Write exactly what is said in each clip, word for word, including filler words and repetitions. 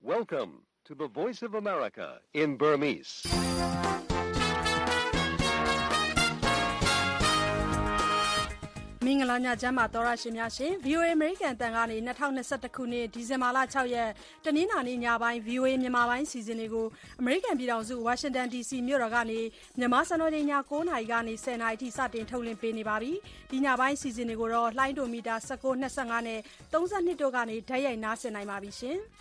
Welcome to the Voice of America in Burmese. ။မင်္ဂလာညချမ်းပါသောရရှင်များရှင် ဗီအိုအေ American တန်ကနေ၂၀၂၁ခုနှစ်ဒီဇင်ဘာလ၆ရက်တနင်္လာနေ့ညပိုင်း ဗီအိုအေ မြန်မာပိုင်းစီစဉ်တွေကို American ပြည်ထောင်စု Washington ဒီ စီ မြို့တော်ကနေမြန်မာစံတော်ချိန်ည၉နာရီကနေ၁၀နာရီထိစတင်ထုတ်လွှင့်ပေးနေပါပြီ။ဒီညပိုင်းစီစဉ်တွေကိုတော့လှိုင်းဒိုမီတာ၁၉ ၂၅နဲ့၃၂တို့ကနေဓာတ်ရိုက်နားဆင်နိုင်ပါပြီရှင်။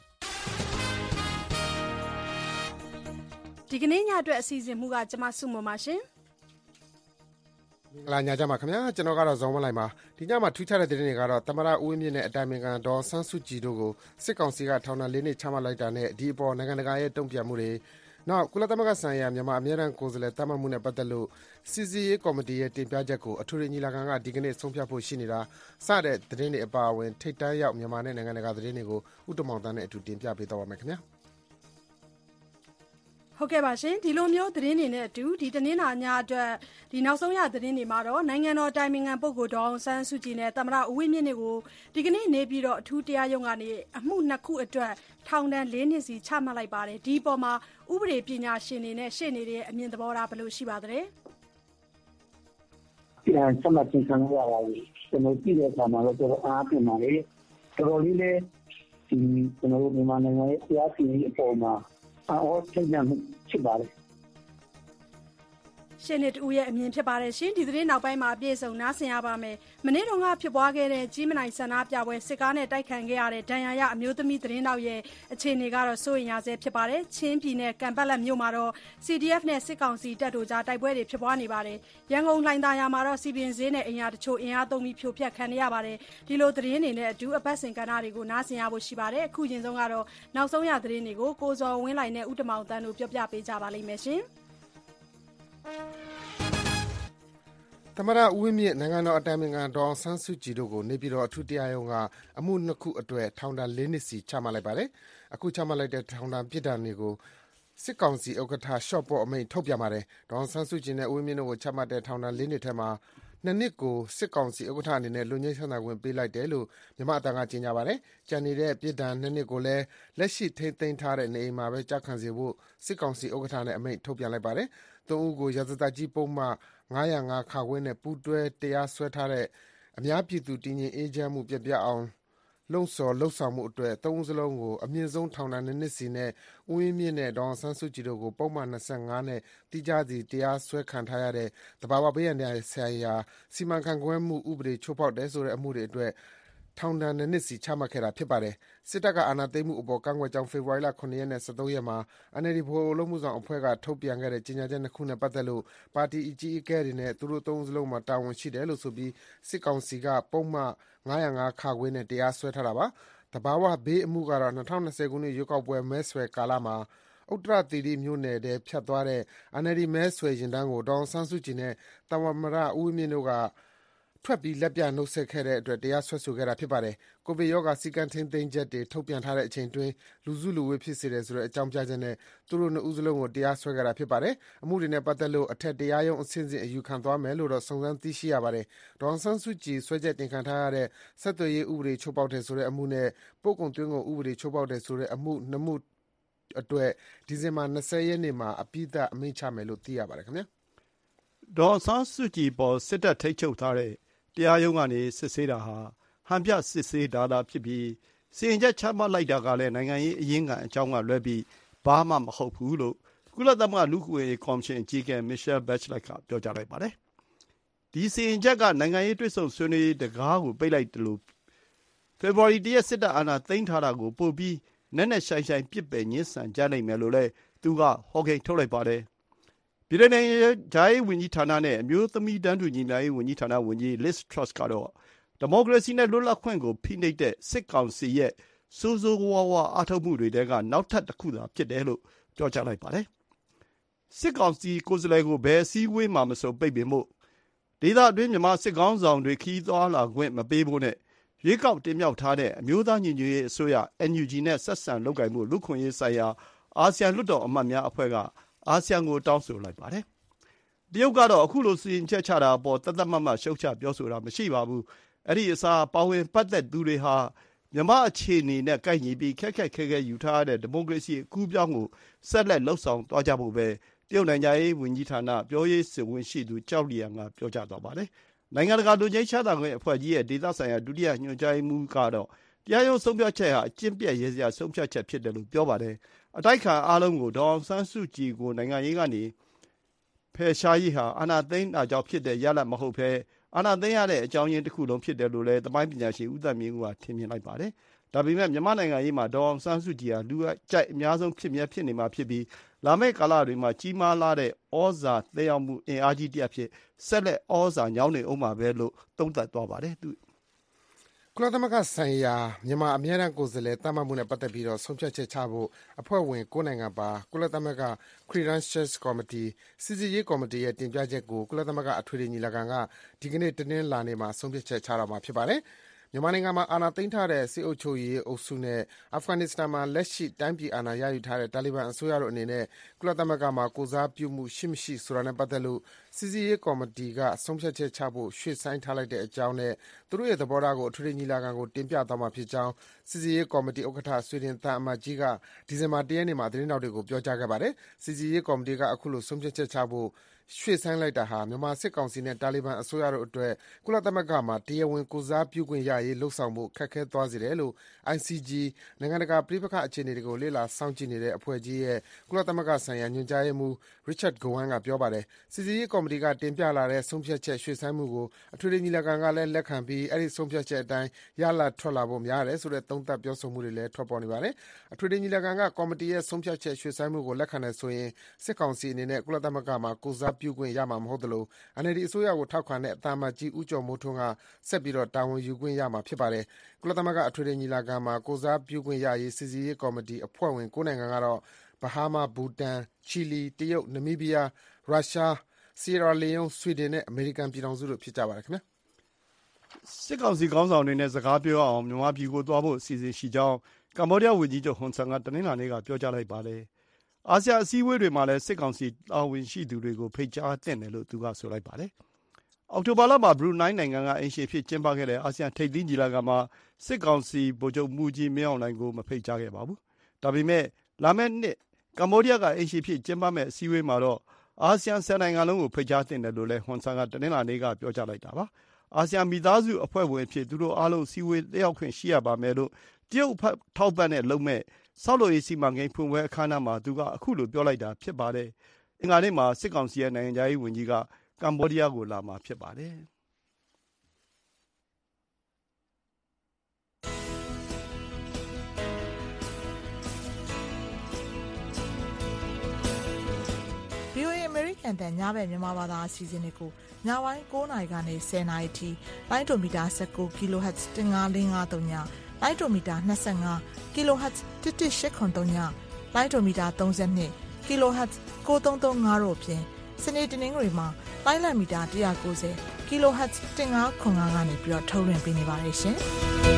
ဒီကနေ့ညအတွက်အစီအစဉ်မှုကကျမစုမပါရှင်။မင်္ဂလာညချမ်းပါခင်ဗျာကျွန်တော်ကတော့ဇော်ဝင်းလိုက်ပါဒီညမှာထူးခြားတဲ့သတင်းတွေကတော့သမ္မတဦးဝင်းမြင့်နဲ့အတိုင်ပင်ခံဒေါ်ဆန်းစုကြည်တို့ကိုစစ်ကောင်စီကထောင်ဒဏ်၄နှစ်ချမှတ်လိုက်တာနဲ့ဒီအပေါ်နိုင်ငံတကာရဲ့တုံ့ပြန်မှုတွေနောက်ကုလသမဂ္ဂဆိုင်ရာမြန်မာအမြဲတမ်းကိုယ်စားလှယ်တမန်မှုနဲ့ပတ်သက်လို့စီစီရေးကော်မတီရဲ့တင်ပြချက်ကိုအထူးညီလာခံကဒီကနေ့ဆုံးဖြတ်ဖို့ရှိနေတာစတဲ့သတင်းတွေအပါအဝင်ထိပ်တန်းရောက်မြန်မာနဲ့နိုင်ငံတကာသတင်းတွေကိုဥတ္တမောင်တန်းနဲ့အတူတင်ပြပေးတော့ပါမယ်ခင်ဗျာဟုတ်ကဲ့ပါရှင်ဒီလိုမျိုးသတင်းတွေနဲ့အတူဒီတနင်္လာညအတွက်ဒီနောက်ဆုံးရသတင်းတွေမှာတော့နိုင်ငံတော်တိုင်ပင်ခံပုဂ္ဂိုလ်ဒေါ်အောင်ဆန်းစုကြည်နဲ့သမ္မတဦးဝင်းမြင့်တို့ကိုဒီကနေ့နေပြီးတော့အထူးတရားရုံးကနေအမှုနှစ်ခုအတွက်ထောင်ဒဏ်၄နှစ်စီချမှတ်လိုက်ပါတယ်ဒီပေါ်မှာဥပဒေပညာရှင်တွေနဲ့ရှေ့နေတွေအမြင်သဘောထားဘယ်လိုရှိပါသလဲပြန်ဆက်မှတ်ခြင်းခံရပါပြီကျွန်တော်ကြည့်တဲ့အခါမှာတော့တော်တော်အားပြင်ပါလေတော်တော်လေးလည်းဒီကျွန်တော်တို့မြန်မာနိုင်ငံရဲ့တရားစီရင်ရေးအပေါ်မှာအော်ချိန်မှဖြစ်ပါတယ်ရှင်နေတူရဲ့အမြင်ဖြစ်ပါတယ်ရှင်ဒီသတင်းနောက်ပိုင်းမှာအပြည့်စုံနားဆင်ရပါမယ်မနေ့တုန်းကဖြစ်ပွားခဲ့တဲ့ကြီးမနိုင်ဆန္ဒပြပွဲစစ်ကားနဲ့တိုက်ခံခဲ့ရတဲ့ဒဏ်ရာရအမျိုးသမီးသတင်းတောက်ရဲ့အခြေအနေကတော့စိုးရိမ်ရဆဲဖြစ်ပါတယ်ချင်းပြည်နယ်ကံပတ်လက်မြို့မှာတော့ စီ ဒီ အက်ဖ် နဲ့စစ်ကောင်စီတပ်တို့ကြားတိုက်ပွဲတွေဖြစ်ပွားနေပါတယ်ရန်ကုန်လှိုင်သာယာမှာတော့စီပင်ဈေးနဲ့အင်အားတချို့အင်အားသုံးပြီးဖြိုဖျက်ခံရပါတယ်ဒီလိုသတင်းတွေနဲ့အတူအပတ်စဉ်ကဏ္ဍတွေကိုနားဆင်ရဖို့ရှိပါတယ်အခုချင်းဆုံးကတော့နောက်ဆုံးရသတင်းတွေကိုကိုဇော်ဝင်းလိုက်နဲ့ဥတ္တမောင်တန်းတို့ပြောပြပေးကြပါလိမ့်မယ်ရှင်သမ္မတဦးဝင်းမြင့်နိုင်ငံတော်အတိုင်ပင်ခံဒေါ်အောင်ဆန်းစုကြည်တို့ကိုနေပြည်တော်အထူးတရားရုံးကအမှုနှစ်ခုအတွက်ထောင်ဒဏ်၄နှစ်စီချမှတ်လိုက်ပါတယ်။အခုချမှတ်လိုက်တဲ့ထောင်ဒဏ်ပြစ်ဒဏ်တွေကိုစစ်ကောင်စီဥက္ကဋ္ဌရှော့ပေါ့အမိန့်ထုတ်ပြန်ပါတယ်။ဒေါ်အောင်ဆန်းစုကြည်နဲ့ဦးဝင်းမြင့်တို့ကိုချမှတ်တဲ့ထောင်ဒဏ်၄နှစ်ထဲမှာနှစ်နှစ်ကိုစစ်ကောင်စီဥက္ကဋ္ဌအနေနဲ့လွတ်ငြိမ်းချမ်းသာခွင့်ပေးလိုက်တယ်လို့မြန်မာအတန်းကကြေညာပါတယ်။ကြံနေတဲ့ပြစ်ဒဏ်နှစ်နှစ်ကိုလည်းလက်ရှိထိန်းသိမ်းထားတဲ့နေအိမ်မှာပဲကြာခံစေဖို့စစ်ကောင်စီဥက္ကဋ္ဌနဲ့အမိန့်ထုတ်ပြန်လိုက်ပါတယ်။သုံးဦးကိုရာဇသတ်ကြီးပုံမှန်၅၀၅ခါခွင့်နဲ့ပူးတွဲတရားစွဲထားတဲ့အများပြည်သူတည်ငြိမ်အေးချမ်းမှုပြပြအောင်လှုံ့ဆော်လှုပ်ဆောင်မှုအတွက်သုံးဦးစလုံးကိုအမြင့်ဆုံးထောင်ဒဏ်နှစ်နှစ်စီနဲ့ဦးဝင်းမြင့်နဲ့ဒေါ်အောင်ဆန်းစုကြည်တို့ကိုပုံမှန်၂၅နဲ့တိကျစီတရားစွဲခံထားရတဲ့တဘာဝဘေးရန်တရားဆိုင်ရာစီမံခန့်ခွဲမှုဥပဒေချိုးဖောက်တဲ့ဆိုတဲ့အမှုတွေအတွက်ထောင်ဒဏ်နှစ်နှစ်စီချမှတ်ခဲ့တာဖြစ်ပါတယ်စစ်တပ်ကအာဏာသိမ်းမှုအပေါ်ကန့်ကွက်ကြောင်းဖေဖော်ဝါရီလခုနှစ်ရက်နဲ့၁၃ရက်မှာ အန် အယ် ဒီ ဗဟိုအလုပ်မှုဆောင်အဖွဲ့ကထုတ်ပြန်ခဲ့တဲ့ကြေညာချက်နှစ်ခုနဲ့ပတ်သက်လို့ပါတီအကြီးအကဲတွေနဲ့သူတို့သုံးဦးစလုံးမှာတာဝန်ရှိတယ်လို့ဆိုပြီးစစ်ကောင်စီကပုံမှန်၅၀၅ခါခွင့်နဲ့တရားစွဲထားတာပါတဘာဝဘေးအမှုကတော့၂၀၂၀ခုနှစ်ရွေးကောက်ပွဲမဲဆွယ်ကာလမှာဥတ္တရသီရိမြို့နယ်ထဲဖြတ်သွားတဲ့ အန် အယ် ဒီ မဲဆွယ်ရင်တန်းကိုဒေါ်အောင်ဆန်းစုကြည်နဲ့သမ္မတဦးဝင်းမြင့်တို့ကထွက်ပြီးလက်ပြနှုတ်ဆက်ခဲ့တဲ့အတွက်တရားစွဲဆိုခဲ့တာဖြစ်ပါတယ်။ကိုဗစ်ရောဂါစည်းကမ်းထိန်းသိမ်းချက်တွေထုတ်ပြန်ထားတဲ့အချိန်တွင်းလူစုလူဝေးဖြစ်စေတယ်ဆိုတဲ့အကြောင်းပြချက်နဲ့သူတို့နှစ်ဦးစလုံးကိုတရားစွဲခဲ့တာဖြစ်ပါတယ်။အမှုတွေနဲ့ပတ်သက်လို့အထက်တရားရုံးအဆင့်ဆင့်အယူခံသွားမယ်လို့တော့စုံစမ်းသိရှိရပါတယ်။ဒေါ်အောင်ဆန်းစုကြည်စွဲချက်တင်ခံထားရတဲ့ဆက်သွယ်ရေးဥပဒေချိုးဖောက်တယ်ဆိုတဲ့အမှုနဲ့ပို့ကုန်သွင်းကုန်ဥပဒေချိုးဖောက်တယ်ဆိုတဲ့အမှုနှစ်မှုအတွက်ဒီဇင်ဘာ၂၀ရက်နေ့မှာအပြီးသတ်အမိန့်ချမယ်လို့သိရပါတယ်ခင်ဗျာ။ဒေါ်အောင်ဆန်းစုကြည်ပေါ်စစ်တပ်ထိန်းချုပ်ထားတဲ့တရားရုံးကနေစစ်ဆေးတာဟာဟန်ပြစစ်ဆေးတာသာဖြစ်ပြီးစီရင်ချက်ချမှတ်လိုက်တာကလည်းနိုင်ငံရေးအရင်းခံအကြောင်းကလွဲပြီးဘာမှမဟုတ်ဘူးလို့ကုလသမဂ္ဂလူ့အခွင့်အရေးကော်မရှင်အကြီးအကဲ Michelle Bachelet ကပြောကြားလိုက်ပါတယ်။ဒီစီရင်ချက်ကနိုင်ငံရေးတွေ့ဆုံဆွေးနွေးရေးတကားကိုပိတ်လိုက်တယ်လို့ဖေဖော်ဝါရီလတစ်ရက်စစ်တပ်အာဏာသိမ်းထားတာကိုပို့ပြီးနက်နက်ရှိုင်းရှိုင်းပြစ်ပယ်ညှဉ်းဆန်ကြနိုင်မယ်လို့လည်းသူကဟောကိန်းထုတ်လိုက်ပါတယ်။ပြည်ထောင်စုနိုင်ငံခြားရေးဝန်ကြီးဌာနနဲ့အမျိုးသမီးတန်းတူညီမျှရေးဝန်ကြီးဌာနဝန်ကြီး Liz Truss ကတော့ဒီမိုကရေစီနဲ့လွတ်လပ်ခွင့်ကိုဖိနှိပ်တဲ့စစ်ကောင်စီရဲ့ဆိုးဆိုးဝါးဝါးအားထုတ်မှုတွေထဲကနောက်ထပ်တစ်ခုသာဖြစ်တယ်လို့ပြောကြားလိုက်ပါတယ်။စစ်ကောင်စီကိုယ်စားလှယ်ကိုဘယ်အစည်းအဝေးမှမဆိုပိတ်ပင်ဖို့ဒေသအတွင်းမြန်မာစစ်ကောင်းဆောင်တွေခီးသွားလာခွင့်မပေးဖို့နဲ့ရွေးကောက်တင်မြှောက်ထားတဲ့အမျိုးသားညီညွတ်ရေးအစိုးရ အန် ယူ ဂျီ နဲ့ဆက်ဆံလုပ်ကိုင်မှုလူ့ခွင့်ရေးဆိုင်ရာအာဆီယံလွှတ်တော်အမတ်များအဖွဲ့ကအာဆီယံကိုတောင်းဆိုလိုက်ပါတယ်။တရုတ်ကတော့အခုလိုစီရင်ချက်ချတာအပေါ်တသက်မတ်မတ်ရှုတ်ချပြောဆိုတာမရှိပါဘူး။အဲ့ဒီအစားပါဝင်ပတ်သက်သူတွေဟာမြန်မာအခြေအနေနဲ့ကိုက်ညီပြီးခက်ခက်ခဲခဲယူထားတဲ့ဒီမိုကရေစီအကူးပြောင်းကိုဆက်လက်လှုပ်ဆောင်သွားကြဖို့ပဲတရုတ်နိုင်ငံရေးဝန်ကြီးဌာနပြောရေးဆိုခွင့်ရှိသူကျောက်လီယန်ကပြောကြားသွားပါတယ်။နိုင်ငံတကာလူချင်းချတာခွင့်အဖွဲ့ကြီးရဲ့ဒေသဆိုင်ရာဒုတိယညွှန်ကြားရေးမှူးကတော့တရားရုံးဆုံးဖြတ်ချက်ဟာအကျင့်ပြတ်ရဲစရာဆုံးဖြတ်ချက်ဖြစ်တယ်လို့ပြောပါတယ်။အတိုက်ခံအားလုံးကိုဒေါ်အောင်ဆန်းစုကြည်ကိုနိုင်ငံရေးကနေဖယ်ရှားရေးဟာအာဏာသိမ်းတာကြောင့်ဖြစ်တဲ့ရလဒ်မဟုတ်ဘဲအာဏာသိမ်းရတဲ့အကြောင်းရင်းတစ်ခုလုံးဖြစ်တယ်လို့လည်းသမိုင်းပညာရှင်ဦးသက်မြင့်ဦးကထင်မြင်လိုက်ပါတယ်။ဒါပေမဲ့မြန်မာနိုင်ငံရေးမှာဒေါ်အောင်ဆန်းစုကြည်ဟာလူအကြိုက်အများဆုံးဖြစ်မြဲဖြစ်နေမှာဖြစ်ပြီးလာမယ့်ကာလတွေမှာကြီးမားလာတဲ့ဩဇာသက်ရောက်မှုအင်အားကြီးတစ်ရပ်ဖြစ်ဆက်လက်ဩဇာညောင်းနေအောင်ပါပဲလို့သုံးသပ်သွားပါတယ်သူကုလသမဂ္ဂဆိုင်ရာမြန်မာအမြဲတမ်းကိုယ်စားလှယ်တမန်မှုနဲ့ပတ်သက်ပြီးတော့ဆုံးဖြတ်ချက်ချဖို့အဖွဲ့ဝင်၉နိုင်ငံပါကုလသမဂ္ဂ Credentials Committee စီစစ်ရေးကော်မတီရဲ့တင်ပြချက်ကိုကုလသမဂ္ဂအထွေထွေညီလာခံကဒီကနေ့တနင်္လာနေ့မှာဆုံးဖြတ်ချက်ချတော့မှာဖြစ်ပါတယ်မြန်မာနိုင်ငံမှာအာဏာသိမ်းထားတဲ့စစ်အုပ်ချုပ်ရေးအုပ်စုနဲ့အာဖဂန်နစ္စတန်မှာလက်ရှိတိုင်းပြည်အာဏာရယူထားတဲ့တာလီဘန်အစိုးရတို့အနေနဲ့ကုလသမဂ္ဂမှာကိုစားပြုမှုရှိမရှိဆိုတာနဲ့ပတ်သက်လို့စီစီရေးကော်မတီကဆုံးဖြတ်ချက်ချဖို့ရွှေ့ဆိုင်းထားလိုက်တဲ့အကြောင်းနဲ့သူတို့ရဲ့သဘောထားကိုအထွေထွေညီလာခံကိုတင်ပြသွားမှာဖြစ်ကြောင်းစီစီရေးကော်မတီဥက္ကဋ္ဌဆွေဒင်သံအမတ်ကြီးကဒီဇင်ဘာ၁ရက်နေ့မှာသတင်းတောက်တွေကိုပြောကြားခဲ့ပါတယ်စီစီရေးကော်မတီကအခုလိုဆုံးဖြတ်ချက်ချဖို့ရွှေ့ဆိုင်းလိုက်တာဟာမြန်မာစစ်ကောင်စီနဲ့တာလီဘန်အစိုးရတို့အတွက်ကုလသမဂ္ဂမှာတရားဝင်ကိုစားပြုခွင့်ရရေးလှုံ့ဆော်မှုခက်ခဲသွားစေတယ်လို့ အိုင် စီ ဂျီ နိုင်ငံတကာပြည်ပခအခြေအနေတွေကိုလေ့လာစောင့်ကြည့်နေတဲ့အဖွဲ့ကြီးရဲ့ကုလသမဂ္ဂဆိုင်ရာညွှန်ကြားရေးမှူး Richard Gowan ကပြောပါတယ်။စီစီရေးကော်မတီကတင်ပြလာတဲ့ဆုံးဖြတ်ချက်ရွှေ့ဆိုင်းမှုကိုအထွေထွေညီလာခံကလည်းလက်ခံပြီးအဲဒီဆုံးဖြတ်ချက်အတိုင်းရလဒ်ထွက်လာဖို့များတယ်ဆိုတဲ့သုံးသပ်ပြောဆိုမှုတွေလည်းထွက်ပေါ်နေပါတယ်။အထွေထွေညီလာခံကကော်မတီရဲ့ဆုံးဖြတ်ချက်ရွှေ့ဆိုင်းမှုကိုလက်ခံတယ်ဆိုရင်စစ်ကောင်စီအနေနဲ့ကုလသမဂ္ဂမှာကိုစားပြုခွင့်ရမှာမဟုတ်သလို အန် အယ် လ် ဒီ အစိုးရကိုထောက်ခံတဲ့အသံအမတ်ကြီးဦးကျော်မိုးထွန်းကဆက်ပြီးတာဝန်ယူခွင့်ရမှာဖြစ်ပါတယ်။ကုလသမဂ္ဂအထွေထွေညီလာခံမှာကိုစားပြုခွင့်ရရေးစီစစ်ရေးကော်မတီအဖွဲ့ဝင်၉နိုင်ငံကတော့ဘဟားမား၊ဘူတန်၊ချီလီ၊တရုတ်၊နမီးဘီးယား၊ရုရှား၊ဆီယရာလီယွန်း၊ဆွီဒင်နဲ့အမေရိကန်ပြည်ထောင်စုတို့ဖြစ်ကြပါတယ်ခင်ဗျာ။စစ်ကောင်စီခေါင်းဆောင်တွေနဲ့စကားပြောအောင်မြန်မာပြည်ကိုသွားဖို့အစီအစဉ်ရှိကြောင်းကမ္ဘောဒီးယားဝန်ကြီးချုပ်ဟွန်ဆန်ကတနင်္လာနေ့ကပြောကြားလိုက်ပါတယ်။အာဆီယံအစည်းအဝေးတွေမှာလည်းစစ်ကောင်စီတာဝန်ရှိသူတွေကိုဖိတ်ကြားသင့်တယ်လို့သူကဆိုလိုက်ပါတယ်။အောက်တိုဘာလမှာဘရူနိုင်းနိုင်ငံကအိမ်ရှင်ဖြစ်ကျင်းပခဲ့တဲ့အာဆီယံထိပ်သီးညီလာခံမှာစစ်ကောင်စီဗိုလ်ချုပ်မှူးကြီးမင်းအောင်လှိုင်ကိုမဖိတ်ကြားခဲ့ပါဘူး။ဒါပေမဲ့လာမယ့်နှစ်ကမ္ဘောဒီးယားကအိမ်ရှင်ဖြစ်ကျင်းပမယ့်အစည်းအဝေးမှာတော့အာဆီယံဆယ်နိုင်ငံလုံးကိုဖိတ်ကြားသင့်တယ်လို့လည်းဟွန်ဆန်ကတနင်္လာနေ့ကပြောကြားလိုက်တာပါ။အာဆီယံမိသားစုအဖွဲ့ဝင်အဖြစ်သူတို့အားလုံးအစည်းအဝေးတက်ရောက်ခွင့်ရှိရပါမယ်လို့တရုတ်ထောက်ပံ့တဲ့လုပ်မဲ့ဆောက်လုပ်ရေးစီမံကိန်းဖွင့်ပွဲအခမ်းအနားမှာသူကအခုလိုပြောလိုက်တာဖြစ်ပါတယ်။အင်္ဂါနေ့မှာစစ်ကောင်စီရဲ့နိုင်ငံခြားရေးဝန်ကြီးကကမ္ဘောဒီးယားကိုလာမှာဖြစ်ပါတယ်။ဗွီအိုအေ American တန်ညဘက်မြန်မာဘာသာအစီအစဉ်တွေကိုညပိုင်း၉နာရီကနေ၁၀နာရီထိလိုင်းဒိုမီတာ၁၉ kHz ၁၅၄၅၃ညလိုင်းဒိုမီတာ၂၅ kHz ၁၁၈၇၃ညလိုင်းဒိုမီတာ၃၂ kHz ၉၃၃၅တို့ဖြင့်စနေတနင်္ဂနွေမှာလိုင်းလံမီတာ၁၉၀ kHz ၁၅၇၅ကနေပြီးတော့ထုတ်လွှင့်ပေးနေပါတယ်ရှင်။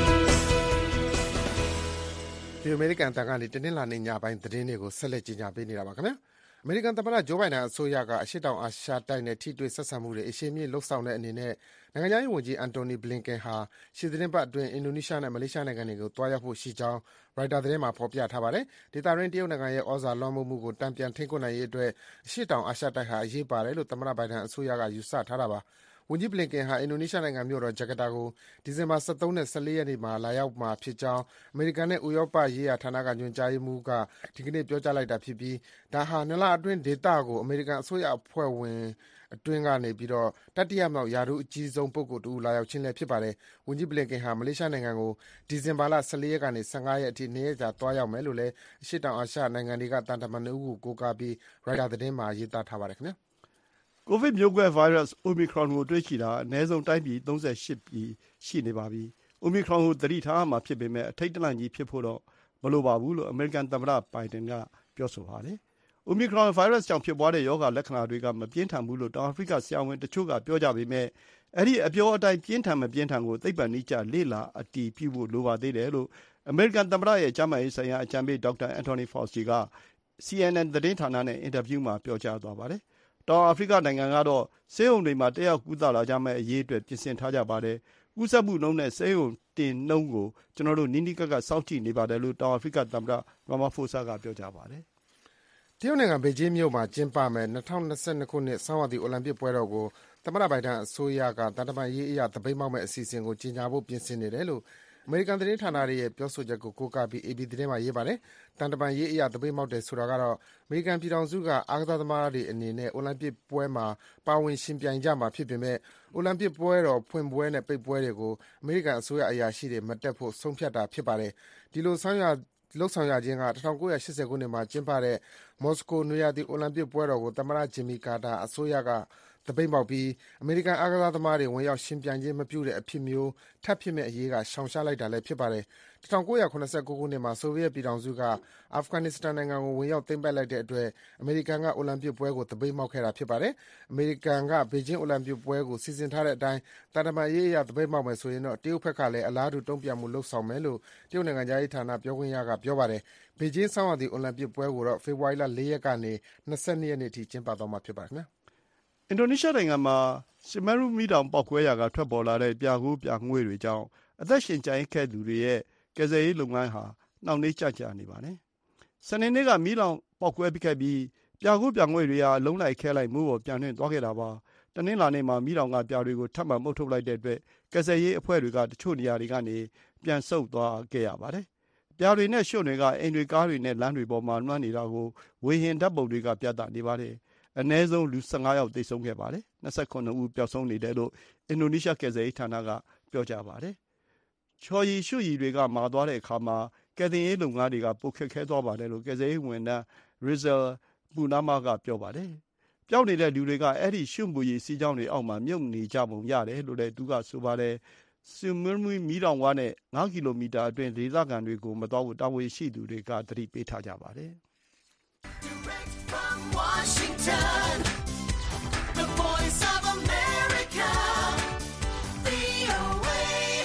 ဒီအမေရိကန်တန်ကနေတနင်္လာနေ့ညပိုင်းသတင်းတွေကိုဆက်လက်ကြီးညာပေးနေတာပါခင်ဗျာ။အမေရိကန်သမ္မတဂျိုးဘိုင်ဒန်အစိုးရကအရှေ့တောင်အာရှတိုက်နဲ့ထိတွေ့ဆက်ဆံမှုတွေအရှိန်မြင့်လှုပ်ဆောင်တဲ့အနေနဲ့နိုင်ငံခြားရေးဝန်ကြီးအန်တိုနီဘလင်ကန်ဟာရှေ့သီတင်းပတ်အတွင်းအင်ဒိုနီးရှားနဲ့မလေးရှားနိုင်ငံတွေကိုသွားရောက်ဖို့ရှိကြောင်းရိုက်တာသတင်းမှာဖော်ပြထားပါတယ်။ဒေသတွင်းတရုတ်နိုင်ငံရဲ့ဩဇာလွှမ်းမိုးမှုကိုတန်ပြန်ထိန်းကွပ်နိုင်ရေးအတွက်အရှေ့တောင်အာရှတိုက်ဟာအရေးပါတယ်လို့သမ္မတဘိုင်ဒန်အစိုးရကယူဆထားတာပါ။ဝန်ကြီးဘလင်ကန်ဟာအင်ဒိုနီးရှားနိုင်ငံမြို့တော်ဂျကာတာကိုဒီဇင်ဘာ၁၃နဲ့၁၄ရက်နေ့မှာလာရောက်မှာဖြစ်ကြောင်းအမေရိကန်နဲ့ဥရောပရေးရာဌာနကညွှန်ကြားရေးမှူးကဒီကနေ့ပြောကြားလိုက်တာဖြစ်ပြီးဒါဟာနှစ်လအတွင်းဒေသကိုအမေရိကန်အစိုးရအဖွဲ့ဝင်အတွင်းကနေပြီးတော့တတိယမြောက်ယာဒူးအကြီးဆုံးပုဂ္ဂိုလ်တူလာရောက်ခြင်းလည်းဖြစ်ပါတယ်။ဝန်ကြီးဘလင်ကန်ဟာမလေးရှားနိုင်ငံကိုဒီဇင်ဘာလ၁၄ရက်ကနေ၁၅ရက်အထိနှစ်ရက်ကြာသွားရောက်မယ်လို့လည်းအရှေ့တောင်အာရှနိုင်ငံတွေကတန်တမန်တွေကိုကိုးကားပြီးရိုက်တာသတင်းမှာရေးသားထားပါတယ်ခင်ဗျာ။ကိုဗစ်မျိုးကွဲဗိုင်းရပ်စ် Omicron ကိုတွေ့ရှိတာအနည်းဆုံးတိုင်းပြည်၃၈ပြည်ရှိနေပါပြီ။ Omicron ကိုသတိထားရမှာဖြစ်ပေမဲ့အထိတ်တလန့်ကြီးဖြစ်ဖို့တော့မလိုပါဘူးလို့အမေရိကန်သမ္မတဘိုင်ဒန်ကပြောဆိုပါတယ်။ Omicron ဗိုင်းရပ်စ်ကြောင့်ဖြစ်ပွားတဲ့ရောဂါလက္ခဏာတွေကမပြင်းထန်ဘူးလို့တောင်အာဖရိကဆရာဝန်တချို့ကပြောကြပေမဲ့အဲ့ဒီအပြောအတိုင်းပြင်းထန်မပြင်းထန်ကိုသိပ္ပံနည်းကျလေ့လာအတည်ပြုဖို့လိုပါသေးတယ်လို့အမေရိကန်သမ္မတရဲ့ကျန်းမာရေးဆိုင်ရာအကြံပေးဒေါက်တာအန်တိုနီဖော်စီက စီအန်အန် သတင်းဌာနနဲ့အင်တာဗျူးမှာပြောကြားသွားပါတယ်။တောင်အာဖရိကနိုင်ငံကတော့ဆေးရုံတွေမှာတက်ရောက်ကုသလာကြမယ့်အရေးအတွက်ပြင်ဆင်ထားကြပါတယ်။ကူးစက်မှုနှုန်းနဲ့ဆေးရုံတင်နှုန်းကိုကျွန်တော်တို့နီးနီးကပ်ကပ်စောင့်ကြည့်နေပါတယ်လို့တောင်အာဖရိကသမ္မတရာမာဖိုဆာကပြောကြားပါတယ်တရုတ်နိုင်ငံဘေကျင်းမြို့မှာကျင်းပမယ်၂၀၂၂ခုနှစ်ဆောင်းရာသီအိုလံပစ်ပွဲတော်ကိုသမ္မတဘိုင်ဒန်အစိုးရကတန်တမာရေးအရာသပိတ်မှောက်မဲ့အစီအစဉ်ကိုကြီးညာဖို့ပြင်ဆင်နေတယ်လို့အမေရိကန်သတင်းဌာနတွေရဲ့ပြောဆိုချက်ကိုကိုးကားပြီး အေပီ သတင်းမှာရေးပါတယ်။တန်တမာရေးအရာသပိတ်မှောက်တယ်ဆိုတာကတော့အမေရိကန်ပြည်ထောင်စုကအားကစားသမားတွေအနေနဲ့အိုလံပစ်ပွဲမှာပါဝင်ရှင်ပြိုင်ကြမှာဖြစ်ပေမဲ့အိုလံပစ်ပွဲတော်ဖွင့်ပွဲနဲ့ပိတ်ပွဲတွေကိုအမေရိကန်အစိုးရအရာရှိတွေမတက်ဖို့ဆုံးဖြတ်တာဖြစ်ပါတယ်။ဒီလိုဆောင်းရာလှုပ်ဆောင်ရခြင်းက၁၉၈၀ခုနှစ်မှာကျင်းပတဲ့မော်စကိုနွေရာသီအိုလံပစ်ပွဲတော်ကိုသမ္မတဂျင်မီကာတာအစိုးရကသပိတ်မှောက်ပြီးအမေရိကန်အားကစားသမားတွေဝင်ရောက်ယှဉ်ပြိုင်ခြင်းမပြုတဲ့အဖြစ်မျိုးထပ်ဖြစ်မယ့်အရေးကရှောင်ရှားလိုက်တာလည်းဖြစ်ပါတယ်။၁၉၇၉ခုနှစ်မှာဆိုဗီယက်ပြည်ထောင်စုကအာဖဂန်နစ္စတန်နိုင်ငံကိုဝင်ရောက်သိမ်းပိုက်လိုက်တဲ့အတွက်အမေရိကန်ကအိုလံပစ်ပွဲကိုသပိတ်မှောက်ခဲ့တာဖြစ်ပါတယ်။အမေရိကန်ကဘေကျင်းအိုလံပစ်ပွဲကိုစီစဉ်ထားတဲ့အတိုင်းတန်တမာရေးအရသပိတ်မှောက်မယ်ဆိုရင်တော့တရုတ်ဘက်ကလည်းအလားတူတုံ့ပြန်မှုလုပ်ဆောင်မယ်လို့တရုတ်နိုင်ငံသားရေးဌာနပြောခွင့်ရကပြောပါတယ်။ဘေကျင်းဆောင်းရာသီအိုလံပစ်ပွဲကိုတော့ဖေဖော်ဝါရီလ၄ရက်ကနေ၂၂ရက်နေ့အထိကျင်းပသွားမှာဖြစ်ပါတယ်ခင်ဗျာအင်ဒိုနီးရှားနိုင်ငံမှာဆီမရုမီတောင်ပောက်ကွဲရာကထွက်ပေါ်လာတဲ့ပြာကူးပြာငွေတွေကြောင့်အသက်ရှင်ကျန်ခဲ့သူတွေရဲ့ကယ်ဆယ်ရေးလုပ်ငန်းဟာနှောင့်နှေးကြကြနေပါတယ်။စနေနေ့ကမီးလောင်ပောက်ကွဲခဲ့ပြီးပြာကူးပြာငွေတွေဟာအလုံးလိုက်ခဲလိုက်မိုးပေါ်ပြန်နှင်းသွားခဲ့တာပါ။တနင်္လာနေ့မှာမီးလောင်ကပြာတွေကိုထပ်မံမှုတ်ထုတ်လိုက်တဲ့အတွက်ကယ်ဆယ်ရေးအဖွဲ့တွေကတချို့နေရာတွေကနေပြန်ဆုတ်သွားခဲ့ရပါတယ်။ပြာတွေနဲ့ရွှွန့်တွေကအိမ်တွေကားတွေနဲ့လမ်းတွေပေါ်မှာလွှမ်းနေတာကိုဝေဟင်ဓာတ်ပုံတွေကပြသနေပါတယ်။အနည်းဆုံးလူ၁၅ယောက်သေဆုံးခဲ့ပါတယ်။၂၇ဦးပျောက်ဆုံးနေတယ်လို့အင်ဒိုနီးရှားကယ်ဆယ်ရေးဌာနကပြောကြားပါတယ်။ချော်ရည်ရွှွရည်တွေကမာသွားတဲ့အခါမှာကယ်တင်ရေးလုပ်ငန်းတွေကပိုခက်ခဲသွားပါတယ်လို့ကယ်ဆယ်ရေးဝန်ထမ်း Rizal Purnama ကပြောပါတယ်။ပျောက်နေတဲ့လူတွေကအဲ့ဒီရွှွမူရည်စီးကြောင်းတွေအောက်မှာမြုပ်နေကြပုံရတယ်လို့လည်းသူကဆိုပါတယ်။ဆီမရမီမီးတောင်ဝါနဲ့၅ကီလိုမီတာအတွင်းဒေသခံတွေကိုမသွားဘူးတာဝန်ရှိသူတွေကသတိပေးထားကြပါတယ်။ Washington, the voice of America, ဗွီအိုအေ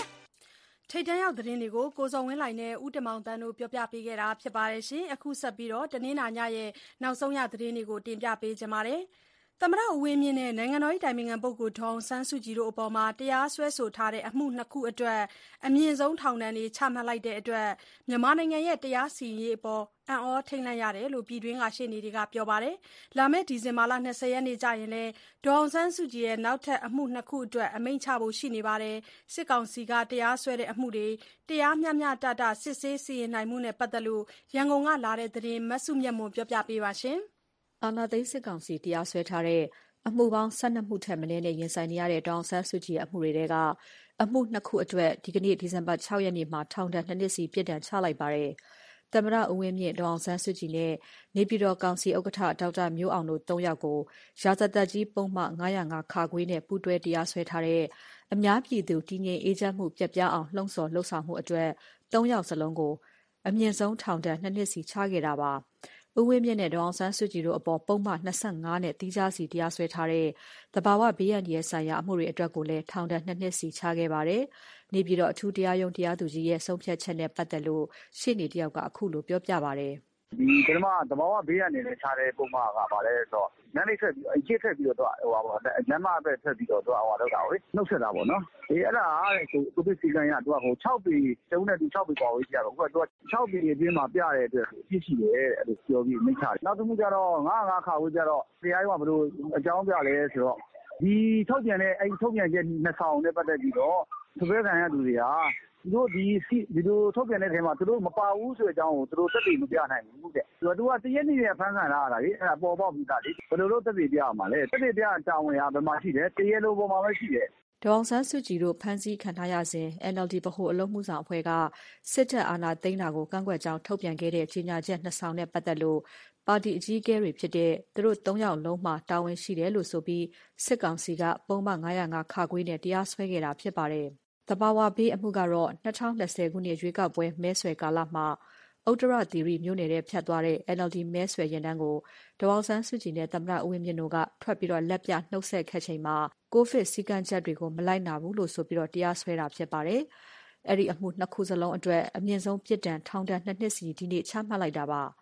ထိပ်တန်းရောက်သတင်းတွေကိုကိုဇော်ဝင်းလှိုင်နဲ့ဦးတင်မောင်တန်းတို့ပြောပြပေးခဲ့တာဖြစ်ပါတယ်ရှင်။အခုဆက်ပြီးတော့တနင်္လာညရဲ့နောက်ဆုံးရသတင်းတွေကိုတင်ပြပေးကြပါမယ်။သမ္မတဦးဝင်းမြင့်နဲ့နိုင်ငံတော်၏တိုင်ပင်ခံပုဂ္ဂိုလ်ဒေါ်အောင်ဆန်းစုကြည်တို့အပေါ်တရားစွဲဆိုထားတဲ့အမှုနှစ်ခုအတွက်အမြင့်ဆုံးထောင်ဒဏ်တွေချမှတ်လိုက်တဲ့အတွက်မြန်မာနိုင်ငံရဲ့တရားစီရင်ရေးအပေါ်အံ့ဩထိတ်လန့်ရတယ်လို့ပြည်တွင်းကရှေ့နေတွေကပြောပါတယ်။လာမယ့်ဒီဇင်ဘာလ၂၀ရက်နေ့ကျရင်လည်းဒေါ်အောင်ဆန်းစုကြည်ရဲ့နောက်ထပ်အမှုနှစ်ခုအတွက်အမိန့်ချဖို့ရှိနေပါတယ်။စစ်ကောင်စီကတရားစွဲတဲ့အမှုတွေတရားမျှမျှတတစစ်ဆေးစီရင်နိုင်မှုနဲ့ပတ်သက်လို့ရန်ကုန်ကလာတဲ့သတင်းမစုမြတ်မွန်ပြောပြပေးပါရှင်။အာဏာသိမ်းစစ်ကောင်စီတရားစွဲထားတဲ့အမှုပေါင်း၁၂မှုထက်မနည်းနဲ့ရင်ဆိုင်နေရတဲ့ဒေါ်အောင်ဆန်းစုကြည်ရဲ့အမှုတွေထဲကအမှုနှစ်ခုအတွက်ဒီကနေ့ဒီဇင်ဘာ၆ရက်နေ့မှာထောင်ဒဏ်၂နှစ်စီပြစ်ဒဏ်ချလိုက်ပါတယ်။သမ္မတဦးဝင်းမြင့်ဒေါ်အောင်ဆန်းစုကြည်နဲ့နေပြည်တော်ကောင်စီဥက္ကဋ္ဌဒေါက်တာမျိုးအောင်တို့၃ယောက်ကိုရာဇသတ်ကြီးပုံမှန်၅၀၅ခါခွေးနဲ့ပူးတွဲတရားစွဲထားတဲ့အများပြည်သူတည်ငြိမ်အေးချမ်းမှုပြတ်ပြားအောင်လှုံ့ဆော်လှုပ်ဆောင်မှုအတွက်၃ယောက်စလုံးကိုအမြင့်ဆုံးထောင်ဒဏ်၂နှစ်စီချခဲ့တာပါ။ဦးဝင်းမြင့်နဲ့ဒေါ်အောင်ဆန်းစုကြည်တို့အပေါ်ပုံမှန်၂၅နဲ့တီးခြားစီတရားစွဲထားတဲ့သဘာဝဘေးအန္တရာယ်ဆိုင်ရာအမှုတွေအတွက်ကိုလည်းထောင်ဒဏ်၂နှစ်စီချခဲ့ပါတယ်။နေပြည်တော်အထူးတရားရုံးတရားသူကြီးရဲ့ဆုံးဖြတ်ချက်နဲ့ပတ်သက်လို့ရှေ့နေတယောက်ကအခုလိုပြောပြပါတယ်။ဒီပထမသဘာဝဘေးအနေနဲ့ခြားတဲ့ပုံမှန်ကပါလဲဆိုတော့နန်းလေးဆက်ပြီးအကျစ်ထက်ပြီးတော့ဟိုပါနန်းမပဲထက်ပြီးတော့သူကဟိုလောက်တာလေနှုတ်ဆက်တာပေါ့နော်အေးအဲ့ဒါအားတဲ့ကိုကိုပစ်စီကန်ရသူကဟို၆ပေကျုံးနဲ့သူ၆ပေပေါ်ဝေးကြတော့အခုကသူက၆ပေအတွင်းမှာပြတဲ့အတွက်အဖြစ်ရှိတယ်အဲ့လိုပြောပြီးမိတ်ချတယ်နောက်တစ်မှုကျတော့ငါးငါးခါဝေးကြတော့တရားရုံးကဘယ်လိုအကြောင်းပြလဲဆိုတော့ဒီထုတ်ပြန်တဲ့အဲ့ထုတ်ပြန်ချက်နှစ်ဆောင်နဲ့ပတ်သက်ပြီးတော့သူပဲခံရသူတွေဟာသူတို့ဒီဒီလိုထုတ်ပြန်တဲ့ထဲမှာသူတို့မပါဘူးဆိုတဲ့အကြောင်းကိုသူတို့သက်သေမပြနိုင်ဘူးတဲ့သူကသူကတရက်နေ့ဖမ်းခံလာရတာလေအဲ့ဒါပေါ်ပေါက်ပြီးသားလေဘယ်လိုလုပ်သက်သေပြရမှာလဲသက်သေပြတာဝန်ရဘယ်မှာရှိတယ်တရက်လိုပေါ်မှာပဲရှိတယ်ဒေါ်အောင်ဆန်းစုကြည်တို့ဖမ်းဆီးခံထားရစဉ် အန် အယ်လ် ဒီ ဗဟိုအလုပ်မှုဆောင်အဖွဲ့ကစစ်တပ်အာဏာသိမ်းတာကိုကန့်ကွက်ကြောင်းထုတ်ပြန်ခဲ့တဲ့ကြေညာချက်နှစ်ဆောင်နဲ့ပတ်သက်လို့ပါတီအကြီးအကဲတွေဖြစ်တဲ့သူတို့၃ယောက်လုံးမှာတာဝန်ရှိတယ်လို့ဆိုပြီးစစ်ကောင်စီကပုံမှန်၅၀၅ခါခွေးနဲ့တရားစွဲခဲ့တာဖြစ်ပါတယ်။သဘာဝဘေးအမှုကတော့၂၀၂၀ခုနှစ်ရွေးကောက်ပွဲမဲဆွယ်ကာလမှာဥတ္တရသီရိမြို့နယ်ထဲဖြတ်သွားတဲ့ အန် အယ်လ် ဒီ မဲဆွယ်ရင်တန်းကိုဒေါ်အောင်ဆန်းစုကြည်နဲ့သမ္မတဦးဝင်းမြင့်တို့ကထွက်ပြီးတော့လက်ပြနှုတ်ဆက်ခဲ့ချိန်မှာကိုဗစ်စည်းကမ်းချက်တွေကိုမလိုက်နာဘူးလို့ဆိုပြီးတော့တရားစွဲတာဖြစ်ပါတယ်။အဲ့ဒီအမှုနှစ်ခုစလုံးအတွက်အမြင့်ဆုံးပြစ်ဒဏ်ထောင်ဒဏ်၂နှစ်စီဒီနေ့ချမှတ်လိုက်တာပါ။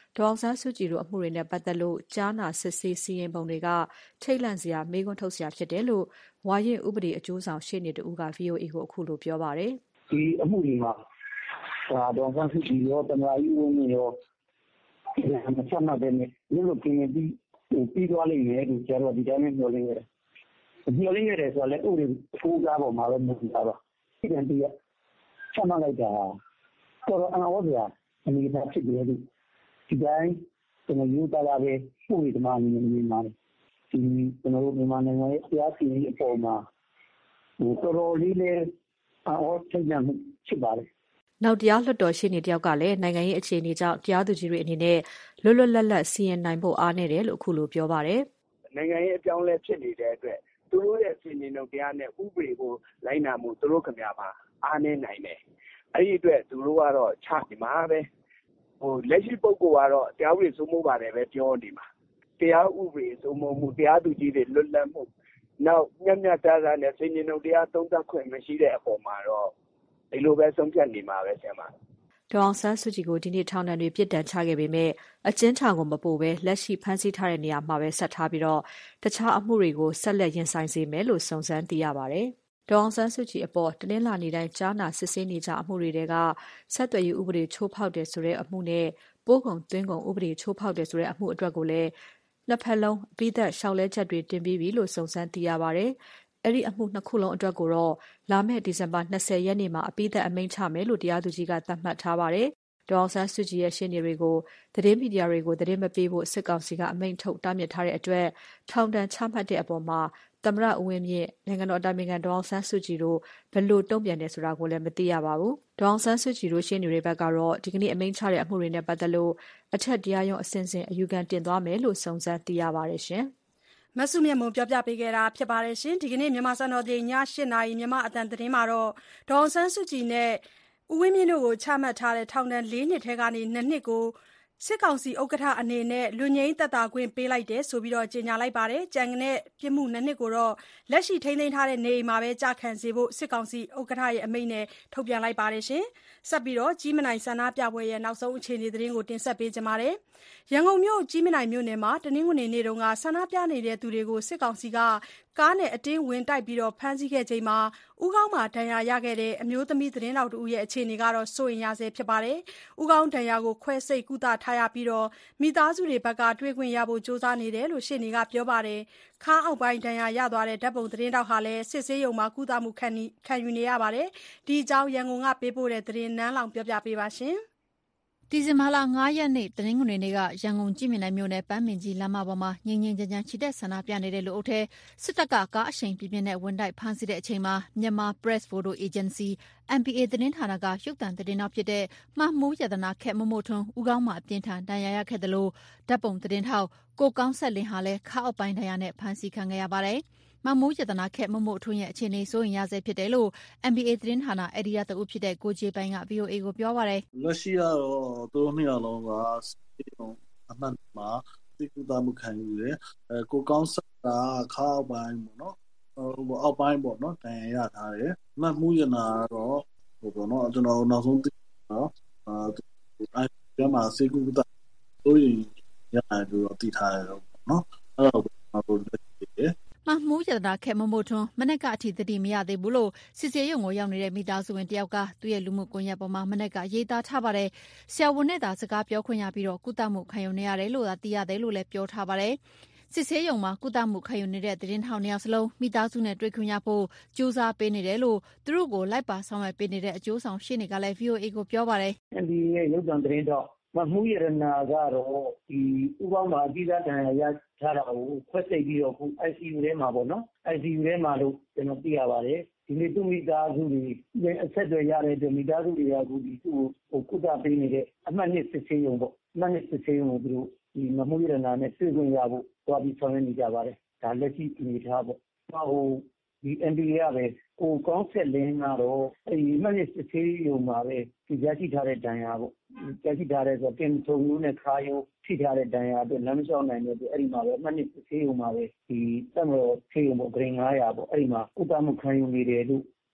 ဒေါ်အောင်ဆန်းစုကြည်တို့အမှုတွေနဲ့ပတ်သက်လို့ကြားနာစစ်ဆေးစီရင်ပုံတွေကထိတ်လန့်စရာမေးခွန်းထုတ်စရာဖြစ်တယ်လို့ဝါရင့်ဥပဒေအကျိုးဆောင်ရှေ့နေတူက ဗွီအိုအေကိုအခုလိုပြောပါတယ်။ဒီအမှုတွေမှာဒါဒေါ်အောင်ဆန်းစုကြည်ရောသမ္မတကြီးဦးမြင့်ရောမချမှတ်တဲ့နဲ့ရုပ်လို့ပြင်ပြီးပြီးသွားလိမ့်မယ်လို့ကျတော့ဒီတိုင်းမျှော်လင့်ရတယ်။မျှော်လင့်ရတယ်ဆိုတော့လည်းဥပဒေကိုးကားပေါ်မှာပဲမူတည်တာပါ။ဒီကံတည်းကချမှတ်လိုက်တာတော့အနာဝစရာအနေနဲ့ဖြစ်တယ်လို့ဒီတိုင်းကျွန်တော်ယူတာလာပဲဥပဒေသမားအနေနဲ့မြင်ပါတယ်။ဒီကျွန်တော်တို့မြန်မာနိုင်ငံရဲ့တရားစီရင်ရေးအပေါ်မှာဟိုတော်တော်လေးလည်းအော်ထိတ်လန့်မှုဖြစ်ပါတယ်။နောက်တရားလွှတ်တော်ရှေ့နေတယောက်ကလည်းနိုင်ငံရေးအခြေအနေကြောင့်တရားသူကြီးတွေအနေနဲ့လွတ်လွတ်လပ်လပ်စီရင်နိုင်ဖို့အားနည်းတယ်လို့အခုလိုပြောပါတယ်။နိုင်ငံရေးအပြောင်းအလဲဖြစ်နေတဲ့အတွက်သူတို့ရဲ့စီရင်တော်တရားနဲ့ဥပဒေကိုလိုက်နာမှုသူတို့ခင်ဗျာပါအားနည်းနိုင်တယ်။အဲ့ဒီအတွက်သူတို့ကတော့ချနေမှာပဲဟိုလက်ရှိပုဂ္ဂိုလ်ကတော့တရားဥပဒေစိုးမိုးပါတယ်ပဲပြောနေမှာတရားဥပဒေစိုးမိုးမှုတရားသူကြီးတွေလွတ်လပ်မှုနောက်ညံ့ညံ့သားသားနဲ့စီရင်တော်တရားသုံးသပ်ခွင့်မရှိတဲ့အပေါ်မှာတော့ဒီလိုပဲဆုံးဖြတ်နေမှာပဲဆရာမဒေါ်အောင်ဆန်းစုကြည်ကိုဒီနေ့ထောင်ဒဏ်တွေပြစ်ဒဏ်ချခဲ့ပေမဲ့အကျဉ်းထောင်ကိုမပို့ဘဲလက်ရှိဖမ်းဆီးထားတဲ့နေရာမှာပဲဆက်ထားပြီးတော့တခြားအမှုတွေကိုဆက်လက်ရင်ဆိုင်စေမယ်လို့စုံစမ်းသိရပါတယ်။ဒေါ်အောင်ဆန်းစုကြည်အပေါ်တနင်္လာနေ့တိုင်းကြားနာစစ်ဆေးနေကြအမှုတွေကဆက်သွယ်ရေးဥပဒေချိုးဖောက်တယ်ဆိုတဲ့အမှုနဲ့ပို့ကုန်သွင်းကုန်ဥပဒေချိုးဖောက်တယ်ဆိုတဲ့အမှုအတွက်ကိုလည်းနှစ်ဖက်လုံးအပိသက်ရှောက်လဲချက်တွေတင်ပြီးပြီလို့စုံစမ်းသိရပါတယ်။အဲ့ဒီအမှုနှစ်ခုလုံးအတွက်ကိုတော့လာမယ့်ဒီဇင်ဘာ၂၀ရက်နေ့မှာအပိသက်အမိန့်ချမယ်လို့တရားသူကြီးကသတ်မှတ်ထားပါတယ်။ဒေါ်အောင်ဆန်းစုကြည်ရဲ့ရှေ့နေတွေကိုသတင်းမီဒီယာတွေကိုသတင်းမပေးဖို့စစ်ကောင်စီကအမိန့်ထုတ်တားမြစ်ထားတဲ့အတွက်ထောင်ဒဏ်ချမှတ်တဲ့အပေါ်မှာသမ္မတဦးဝင်းမြင့်နိုင်ငံတော်အတိုင်ပင်ခံဒေါ်အောင်ဆန်းစုကြည်တို့ဘယ်လိုတုံ့ပြန်တယ်ဆိုတာကိုလည်းမသိရပါဘူး။ဒေါ်အောင်ဆန်းစုကြည်တို့ရှေ့နေတွေဘက်ကတော့ဒီကနေ့အမိန့်ချတဲ့အမှုတွေနဲ့ပတ်သက်လို့အထက်တရားရုံးအစဉ်စဉ်အယူခံတင်သွားမယ်လို့စုံစမ်းသိရပါတယ်ရှင်။မဆုမြတ်မုံပြောပြပေးခဲ့တာဖြစ်ပါတယ်ရှင်ဒီကနေ့မြန်မာစံတော်ချိန်ည၈နာရီမြန်မာအတန်သတင်းမှာတော့ဒေါ်အောင်ဆန်းစုကြည်နဲ့ဦးဝင်းမြင့်တို့ကိုချမှတ်ထားတဲ့ထောင်ဒဏ်၄နှစ်ထဲကနေ၂နှစ်ကိုစစ်ကောင်စီဥက္ကဋ္ဌအနေနဲ့လူငင်းသက်သာခွင့်ပေးလိုက်တယ်ဆိုပြီးကြေညာလိုက်ပါတယ်။ကြံတဲ့ပြစ်မှု၂နှစ်ကိုတော့လက်ရှိထိန်းသိမ်းထားတဲ့နေအိမ်မှာပဲကြာခံစေဖို့စစ်ကောင်စီဥက္ကဋ္ဌရဲ့အမိန့်နဲ့ထုတ်ပြန်လိုက်ပါတယ်ရှင်။ဆက်ပြီးတော့ကြီးမနိုင်ဆန္ဒပြပွဲရဲ့နောက်ဆုံးအခြေအနေသတင်းကိုတင်ဆက်ပေးကြပါမယ်။ရန်ကုန်မြို့ကြီးမနိုင်မြို့နယ်မှာတနင်္ဂနွေနေ့တုန်းကဆန္ဒပြနေတဲ့သူတွေကိုစစ်ကောင်စီကကားနဲ့အတင်းဝင်တိုက်ပြီးဖမ်းဆီးခဲ့ချိန်မှာဦးခေါင်းမှာဒဏ်ရာရခဲ့တဲ့အမျိုးသမီးသတင်းတောက်တူရဲ့အခြေအနေကတော့စိုးရိမ်ရဆဲဖြစ်ပါတယ်။ဦးခေါင်းဒဏ်ရာကိုခွဲစိတ်ကုသထားရပြီးတော့မိသားစုတွေဘက်ကတွေ့ခွင့်ရဖို့ကြိုးစားနေတယ်လို့ရှေ့နေကပြောပါတယ်။ခါးအောက်ပိုင်းဒဏ်ရာရသွားတဲ့ဓာတ်ပုံသတင်းတောက်ဟာလည်းစစ်ဆေးရုံမှာကုသမှုခံခံယူနေရပါတယ်။ဒီအကြောင်းရန်ကုန်ကပေးပို့တဲ့သတင်းနန်းလောင်ပြောပြပေးပါရှင်။ဒီဇင်ဘာလ၅ရက်နေ့တနင်္ဂနွေနေ့ကရန်ကုန်ကြည်မြင်နိုင်မြို့နယ်ပန်းမင်ကြီးလမ်းမပေါ်မှာငြိမ်ငြိမ်ချမ်းချမ်းချီတက်ဆန္ဒပြနေတဲ့လူအုပ်ထဲစစ်တပ်ကကားအရှိန်ပြင်းပြင်းနဲ့ဝင်တိုက်ဖမ်းဆီးတဲ့အချိန်မှာမြန်မာ Press Photo Agency အမ် ပီ အေ သတင်းဌာနကရုပ်သံသတင်းနောက်ဖြစ်တဲ့မှတ်မှုရတနာခက်မမို့ထွန်းဦးခေါင်းမှာအပြင်းထန်ဒဏ်ရာရခဲ့တယ်လို့ဓာတ်ပုံသတင်းထောက်ကိုကောင်းဆက်လင်းဟာလည်းခါအောက်ပိုင်းဒဏ်ရာနဲ့ဖမ်းဆီးခံခဲ့ရပါတယ်။မမိုးရတနာခက်မမို့ထွန်းရဲ့အခြေအနေစိုးရင်ရဆဲဖြစ်တယ်လို့ အမ် ပီ အေ သတင်းဌာနအယ်ဒီတာတဦးဖြစ်တဲ့ကိုကြီးပိုင်းက ဗီအိုအေကိုပြောပါတယ်။လက်ရှိကတော့သူတို့နှစ်ယောက်လုံးကစေုံအမှန်မှာသိကူတာမှုခံယူတယ်။အဲကိုကောင်းဆက်ကခါအောက်ပိုင်းပေါ့နော်။ဟိုအောက်ပိုင်းပေါ့နော်တန်ရရထားတယ်။မမိုးရနာကတော့ဟိုပေါ့နော်ကျွန်တော်နောက်ဆုံးသိတော့အာအဲဒီမှာစေကူတာဆိုရင်ရတယ်လို့သိထားတယ်ပေါ့နော်။အဲ့တော့ကျွန်တော်လက်ရှိမမှုရတနာခက်မမို့ထွန်းမနက်ကအထိတတိမရသေးဘူးလို့စစ်စေးရုံကိုရောက်နေတဲ့မိသားစုဝင်တယောက်ကသူ့ရဲ့လူမှုကွန်ရက်ပေါ်မှာမနက်ကရေးသားထားပါတယ်။ဆရာဝန်နဲ့သာစကားပြောခွင့်ရပြီးတော့ကုသမှုခံယူနေရတယ်လို့သာသိရတယ်လို့လည်းပြောထားပါတယ်။စစ်ဆေးရုံမှာကုသမှုခံယူနေတဲ့သတင်းထောက်နှစ်ယောက်စလုံးမိသားစုနဲ့တွေ့ခွင့်ရဖို့ကြိုးစားပေးနေတယ်လို့သူတို့ကိုလိုက်ပါဆောင်ရွက်ပေးနေတဲ့အကျိုးဆောင်ရှေ့နေကလည်း ဗီအိုအေကိုပြောပါတယ်။ အမ် ပီ အေ ရဲ့ရုပ်သံသတင်းတော့မမှုရတနာကတော့ဒီဥပမာအကြီးစားတန်ရာရထားတာကိုခွဲစိတ်ပြီးတော့ခု အိုင် စီ ယူ ထဲမှာပေါ့နော် အိုင် စီ ယူ ထဲမှာလို့ကျွန်တော်သိရပါတယ်ဒီနေ့သူ့မိသားစုတွေအဆက်အသွယ်ရတဲ့အတွက်မိသားစုတွေကအခုဒီသူ့ကိုကုသပေးနေတဲ့အမှတ်နှစ်စစ်ဆေးရုံပေါ့အမှတ်နှစ်စစ်ဆေးရုံကိုသူတို့ဒီမမှုရတနာနဲ့တွေ့ခွင့်ရဖို့သွားပြီးဆောင်ရွက်နေကြပါတယ်ဒါလက်ရှိအနေထားပေါ့ဟိုဒီ အမ် ပီ အေ ကပဲကိုကောင်းဆက်လင်းကတော့အဲဒီအမှတ်နှစ်စစ်ဆေးရုံမှာပဲဒီရရှိထားတဲ့ဒဏ်ရာပေါ့ကြာရှိထားတဲ့ဆိုတင်ထုံမျိုးနဲ့ခါယုံထိထားတဲ့ဒဏ်ရာအတွက်လမ်းမလျှောက်နိုင်တဲ့အတွက်အဲ့ဒီမှာပဲအမှတ်နှစ်ဆေးရုံမှာပဲဒီတက်မတော်ဆေးရုံပေါ့ဂရင်၅၀၀ပေါ့အဲ့ဒီမှာဥပမှုခံယူနေတယ်လို့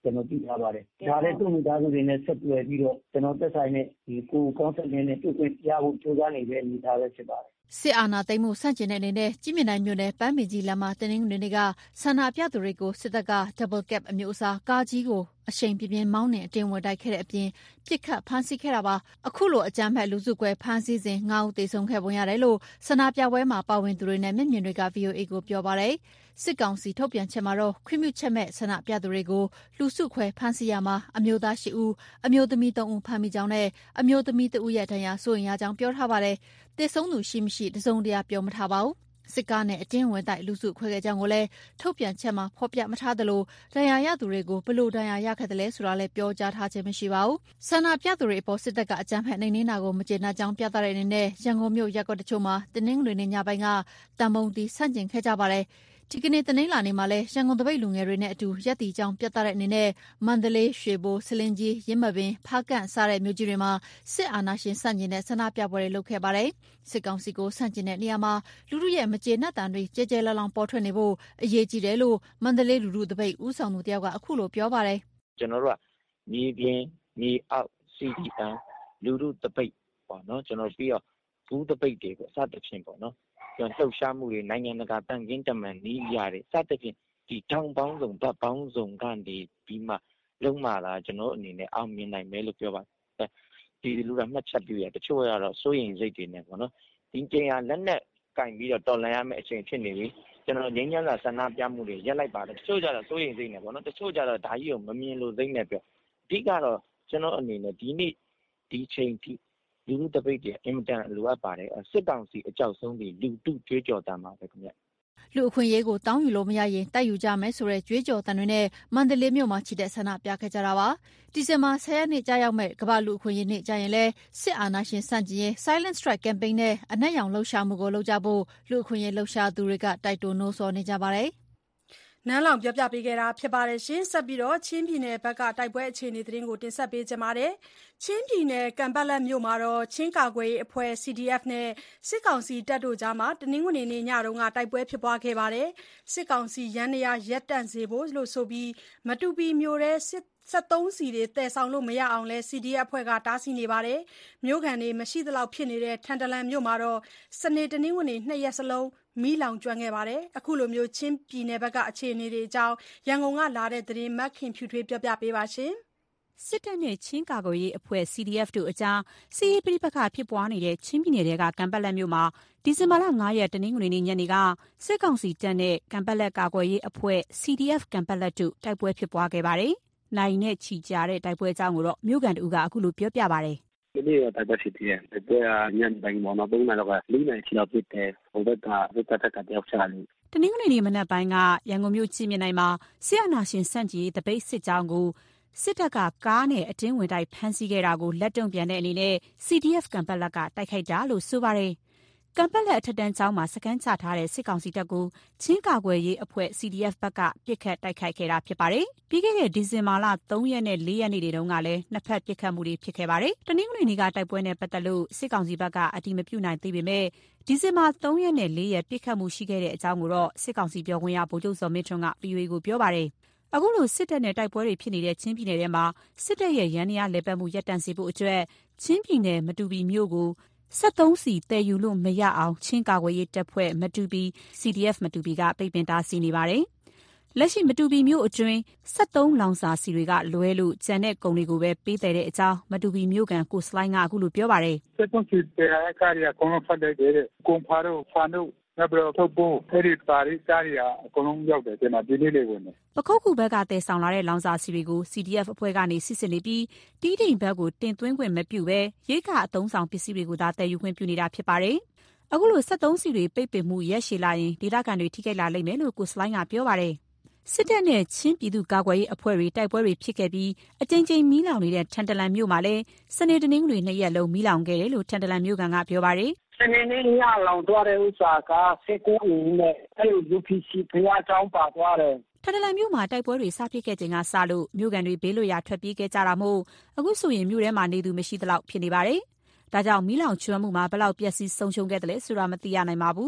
ကျွန်တော်သိထားပါတယ်ဒါလည်းသူ့မိသားစုတွေနဲ့ဆက်သွယ်ပြီးတော့ကျွန်တော်သက်ဆိုင်တဲ့ဒီကိုကောင်းဆက်နေတဲ့တွေ့ခွင့်ရဖို့ကြိုးစားနေတဲ့အနေအထားပဲဖြစ်ပါတယ်စစ်အာဏာသိမ်းမှုဆန့်ကျင်တဲ့အနေနဲ့ကြည်မြင့်နိုင်မြို့နယ်ပန်းပင်ကြီးလမ်းမှာတင်းငွေတွေကဆန္ဒပြသူတွေကိုစစ်တပ်က double cab အမျိုးအစားကားကြီးကိုအရှိန်ပြင်းပြင်းမောင်းနှင်အတင်းဝင်တိုက်ခဲ့တဲ့အပြင်ပြစ်ခတ်ဖမ်းဆီးခဲ့တာပါအခုလိုအကြမ်းဖက်လူစုကွဲဖမ်းဆီးစဉ်ငါးဦးသေဆုံးခဲ့ပုံရတယ်လို့ဆန္ဒပြပွဲမှာပါဝင်သူတွေနဲ့မျက်မြင်တွေက ဗီအိုအေ ကိုပြောပါတယ်စစ်ကောင်စီထုတ်ပြန်ချက်မှာတော့ခွင့်ပြုချက်မဲ့ဆန္ဒပြသူတွေကိုလူစုခွဲဖမ်းဆီးရမှာအမျိုးသား၈ဦးအမျိုးသမီး၃ဦးဖမ်းမိကြောင်းနဲ့အမျိုးသမီးတဦးရဲ့ဒဏ်ရာဆိုရင်ရကြောင်းပြောထားပါတယ်သေဆုံးသူရှိမရှိတစုံတရာပြောမထားပါဘူးစစ်ကားနဲ့အတင်းဝင်တိုက်လူစုခွဲခဲ့ကြောင်းကိုလည်းထုတ်ပြန်ချက်မှာဖော်ပြမထားသလိုဒဏ်ရာရသူတွေကိုဘယ်လိုဒဏ်ရာရခဲ့တယ်လဲဆိုတာလည်းပြောကြားထားခြင်းမရှိပါဘူးဆန္ဒပြသူတွေအပေါ်စစ်တပ်ကအကြမ်းဖက်နှိမ်နင်းတာကိုမကျေနပ်ကြောင်းပြသတဲ့အနေနဲ့ရန်ကုန်မြို့ရပ်ကွက်တချို့မှာတင်းနှင်းတွေနဲ့ညပိုင်းကတံပုံးတီဆန့်ကျင်ခဲ့ကြပါတယ်ဒီကနေ့တနင်္လာနေ့မှာလည်းရန်ကုန်တပိတ်လူငယ်တွေနဲ့အတူရက်တီကြောင်ပြတ်တဲ့အနေနဲ့မန္တလေးရွှေဘိုဆလင်းကြီးရင်းမပင်ဖားကန့်စတဲ့မြို့ကြီးတွေမှာစစ်အာဏာရှင်ဆန့်ကျင်တဲ့ဆန္ဒပြပွဲတွေလုပ်ခဲ့ပါတယ်စစ်ကောင်စီကိုဆန့်ကျင်တဲ့နေရာမှာလူလူရဲ့မကျေနပ်တမ်းတွေကြဲကြဲလောင်လောင်ပေါ်ထွက်နေဖို့အရေးကြီးတယ်လို့မန္တလေးလူလူတပိတ်ဦးဆောင်သူတယောက်ကအခုလိုပြောပါတယ်ကျွန်တော်တို့ကမြေပြင်မြေအောက် စီ ဒီ အမ် လူလူတပိတ်ပေါ့နော်ကျွန်တော်ပြီးတော့ဘူးတပိတ်တွေပေါ့စသဖြင့်ပေါ့နော်ကျွန်တော်လှုပ်ရှားမှုတွေနိုင်ငံတကာတန်ခင်းတမန်နီးရတယ်စသဖြင့်ဒီထောင်ပေါင်းစုံဗတ်ပေါင်းစုံကနေပြီးမှလုံးမလာကျွန်တော်အနေနဲ့အောင်မြင်နိုင်မယ်လို့ပြောပါတယ်ဒီလူကမှတ်ချက်ပြရတချို့ကတော့စိုးရိမ်စိတ်တွေနဲ့ပေါ့နော်ဒီချိန်ဟာလက်နဲ့ကင်ပြီးတော့တော်လှန်ရမယ့်အချိန်ဖြစ်နေပြီကျွန်တော်ငြိမ်းချမ်းသာဆန္ဒပြမှုတွေရက်လိုက်ပါတယ်တချို့ကျတော့စိုးရိမ်စိတ်နဲ့ပေါ့နော်တချို့ကျတော့ဓာကြီးကိုမမြင်လို့စိတ်နဲ့ပြောအဓိကတော့ကျွန်တော်အနေနဲ့ဒီနေ့ဒီချိန်ထိလူလူတပိတ်တွေအင်မတန်လိုအပ်ပါတယ်စစ်ကောင်စီအကြောက်ဆုံးပြီးလူတုကြွေးကြော်တမ်းပါပဲခင်ဗျလူအခွင့်အရေးကိုတောင်းယူလို့မရရင်တိုက်ယူကြမယ်ဆိုတဲ့ကြွေးကြော်တမ်းတွေနဲ့မန္တလေးမြို့မှာချီတဲ့ဆန္ဒပြခဲ့ကြတာပါဒီဇင်ဘာဆယ်ရက်နေ့ကြာရောက်မဲ့ကမ္ဘာလူအခွင့်အရေးနေ့ကြာရင်လဲစစ်အာဏာရှင်ဆန့်ကျင်ရေး Silent Strike Campaign နဲ့အနက်ရောင်လှုပ်ရှားမှုကိုလုပ်ကြဖို့လူအခွင့်အရေးလှုပ်ရှားသူတွေကတိုက်တွန်းနှိုးဆော်နေကြပါတယ်နန်းလောင်ပြောပြပေးခဲ့တာဖြစ်ပါတယ်ရှင်ဆက်ပြီးတော့ချင်းပြည်နယ်ဘက်ကတိုက်ပွဲအခြေအနေသတင်းကိုတင်ဆက်ပေးကြပါမယ်ချင်းပြည်နယ်ကံပတ်လက်မြို့မှာတော့ချင်းကာကွယ်ရေးအဖွဲ့ စီ ဒီ အက်ဖ် နဲ့စစ်ကောင်စီတပ်တို့ကြားမှာတနင်္ဂနွေနေ့ညတုန်းကတိုက်ပွဲဖြစ်ပွားခဲ့ပါတယ်စစ်ကောင်စီရန်နေရရက်တန့်စေဖို့လို့ဆိုပြီးမတူပီမြို့ရဲစစ်စက်သုံးစီတွေတည်ဆောင်လို့မရအောင်လဲ စီ ဒီ အက်ဖ် အဖွဲ့ကတားဆီးနေပါတယ်မြို့ခံတွေမရှိသလောက်ဖြစ်နေတဲ့ထန်တလန်မြို့မှာတော့စနေတနင်္ဂနွေနှစ်ရက်စလုံးမီးလောင်ကျွမ်းခဲ့ပါတယ်အခုလိုမျိုးချင်းပြည်နယ်ဘက်ကအခြေအနေတွေအကြောင်းရန်ကုန်ကလာတဲ့သတင်းမခင်ဖြူထွေးပြောပြပေးပါရှင်စစ်တပ်နဲ့ချင်းကာကွယ်ရေးအဖွဲ့ စီ ဒီ အက်ဖ် တို့အကြားစစ်ရေးပဋိပက္ခဖြစ်ပွားနေတဲ့ချင်းပြည်နယ်ကကံပတ်လက်မြို့မှာဒီဇင်ဘာလ၅ရက်တနင်္ဂနွေနေ့ညနေကစစ်ကောင်စီတပ်နဲ့ကံပတ်လက်ကာကွယ်ရေးအဖွဲ့ စီ ဒီ အက်ဖ် ကံပတ်လက်တို့တိုက်ပွဲဖြစ်ပွားခဲ့ပါတယ်နိုင်နဲ့ချီကြတဲ့တိုက်ပွဲအကြောင်းကိုတော့မြို့ကန်တူကအခုလိုပြောပြပါတယ်ဒီနေ့တော့တိုက်ပွဲဖြစ်တယ်။တိုက်ပွဲကညနေပိုင်းပေါ်တော့ပုံမှန်တော့လေးနာရီလောက်ဖြစ်တယ်။ဟိုဘက်ကဘက်ကတက်ကတယောက်ချလို့တနင်္ဂနွေနေ့မနက်ပိုင်းကရန်ကုန်မြို့ချင်းမြင့်နိုင်မှာစစ်အာဏာရှင်စန့်ကျင်တပိတ်စစ်ကြောင်းကိုစစ်တပ်ကကားနဲ့အတင်းဝင်တိုက်ဖမ်းဆီးခဲ့တာကိုလက်တုံ့ပြန်တဲ့အနေနဲ့ စီ ဒီ အက်ဖ် ကံပတ်လက်ကတိုက်ခိုက်တာလို့ဆိုပါတယ်ကံပတ်လက်အထက်တန်းကျောင်းမှာစခန်းချထားတဲ့စစ်ကောင်စီတပ်ကိုချင်းကာကွယ်ရေးအဖွဲ့ စီ ဒီ အက်ဖ် ဘက်ကပစ်ခတ်တိုက်ခိုက်ခဲ့တာဖြစ်ပါတယ်။ပြီးခဲ့တဲ့ဒီဇင်ဘာလ၃ရက်နဲ့၄ရက်နေ့တွေတုန်းကလည်းနှစ်ဖက်ပစ်ခတ်မှုတွေဖြစ်ခဲ့ပါတယ်။တနင်္ဂနွေနေ့ကတိုက်ပွဲနဲ့ပတ်သက်လို့စစ်ကောင်စီဘက်ကအတည်မပြုနိုင်သေးပေမဲ့ဒီဇင်ဘာ၃ရက်နဲ့၄ရက်ပစ်ခတ်မှုရှိခဲ့တဲ့အကြောင်းကိုတော့စစ်ကောင်စီပြောခွင့်ရဗိုလ်ချုပ်စောမင်းထွန်းက ဗီအိုအေ ကိုပြောပါတယ်။အခုလိုစစ်တပ်နဲ့တိုက်ပွဲတွေဖြစ်နေတဲ့ချင်းပြည်နယ်ထဲမှာစစ်တပ်ရဲ့ရန်နေရလဲပတ်မှုရပ်တန့်စေဖို့အတွက်ချင်းပြည်နယ်မတူပီမြို့ကိုစက်သုံးစီတည်ယူလို့မရအောင်ချင်းကာကွယ်ရေးတပ်ဖွဲ့မတူပီ စီ ဒီ အက်ဖ် မတူပီကပိတ်ပင်တားဆီးနေပါတယ်။လက်ရှိမတူပီမြို့အတွင်းစက်သုံးလောင်စာစီတွေကလွဲလို့ကျန်တဲ့ကုန်တွေကိုပဲပေးတဲ့အကြောင်းမတူပီမြို့ကန်ကိုစလိုင်းကအခုလိုပြောပါတယ်။စက်သုံးစီတဲ့ကားရအကုန်လုံးဖတ်လိုက်တဲ့ကွန်ဖာတို့ဖာတို့နောက်ပြီးတော့ထုတ်ဖို့အဲ့ဒီပါရီကားရအကုန်လုံးရောက်တယ်ဒီမှာဒီလေးလေးဝင်တယ်ပခုတ်ကူဘက်ကတည်ဆောင်လာတဲ့လောင်စာစီတွေကို စီ ဒီ အက်ဖ် အဖွဲ့ကနေစစ်စစ်နေပြီးတီးတိမ်ဘက်ကိုတင်သွင်းခွင့်မပြုဘဲရိတ်ခါအသုံးဆောင်ပစ္စည်းတွေကိုသာတည်ယူခွင့်ပြုနေတာဖြစ်ပါတယ်။အခုလိုစက်သုံးစီတွေပိတ်ပင်မှုရက်ရှည်လာရင်ဒေသခံတွေထိခိုက်လာလိမ့်မယ်လို့ကိုစလိုင်းကပြောပါတယ်။စစ်တပ်နဲ့ချင်းပြည်သူ့ကာကွယ်ရေးအဖွဲ့တွေတိုက်ပွဲတွေဖြစ်ခဲ့ပြီးအကြိမ်ကြိမ်မီးလောင်နေတဲ့ထန်တလန်မြို့မှာလည်းစနေတနင်္ဂနွေနှစ်ရက်လုံးမီးလောင်ခဲ့တယ်လို့ထန်တလန်မြို့ကန်ကပြောပါတယ်။စနေနေ့ညလောင်သွားတဲ့ဥစ္စာကစက်ကိုဦးနဲ့အဲ့လို ယူ ပီ စီ ဖျားချောင်းပါသွားတယ်ထန်တလန်မြို့မှာတိုက်ပွဲတွေစဖြစ်ခဲ့ချိန်ကစလို့မြို့ကန်တွေဘေးလွတ်ရာထွက်ပြေးခဲ့ကြတာမို့အခုဆိုရင်မြို့ထဲမှာနေသူမရှိသလောက်ဖြစ်နေပါတယ်။ဒါကြောင့်မီးလောင်ကျွမ်းမှုမှာဘယ်လောက်ပျက်စီးဆုံးရှုံးခဲ့တယ်လဲဆိုတာမသိရနိုင်ပါဘူး။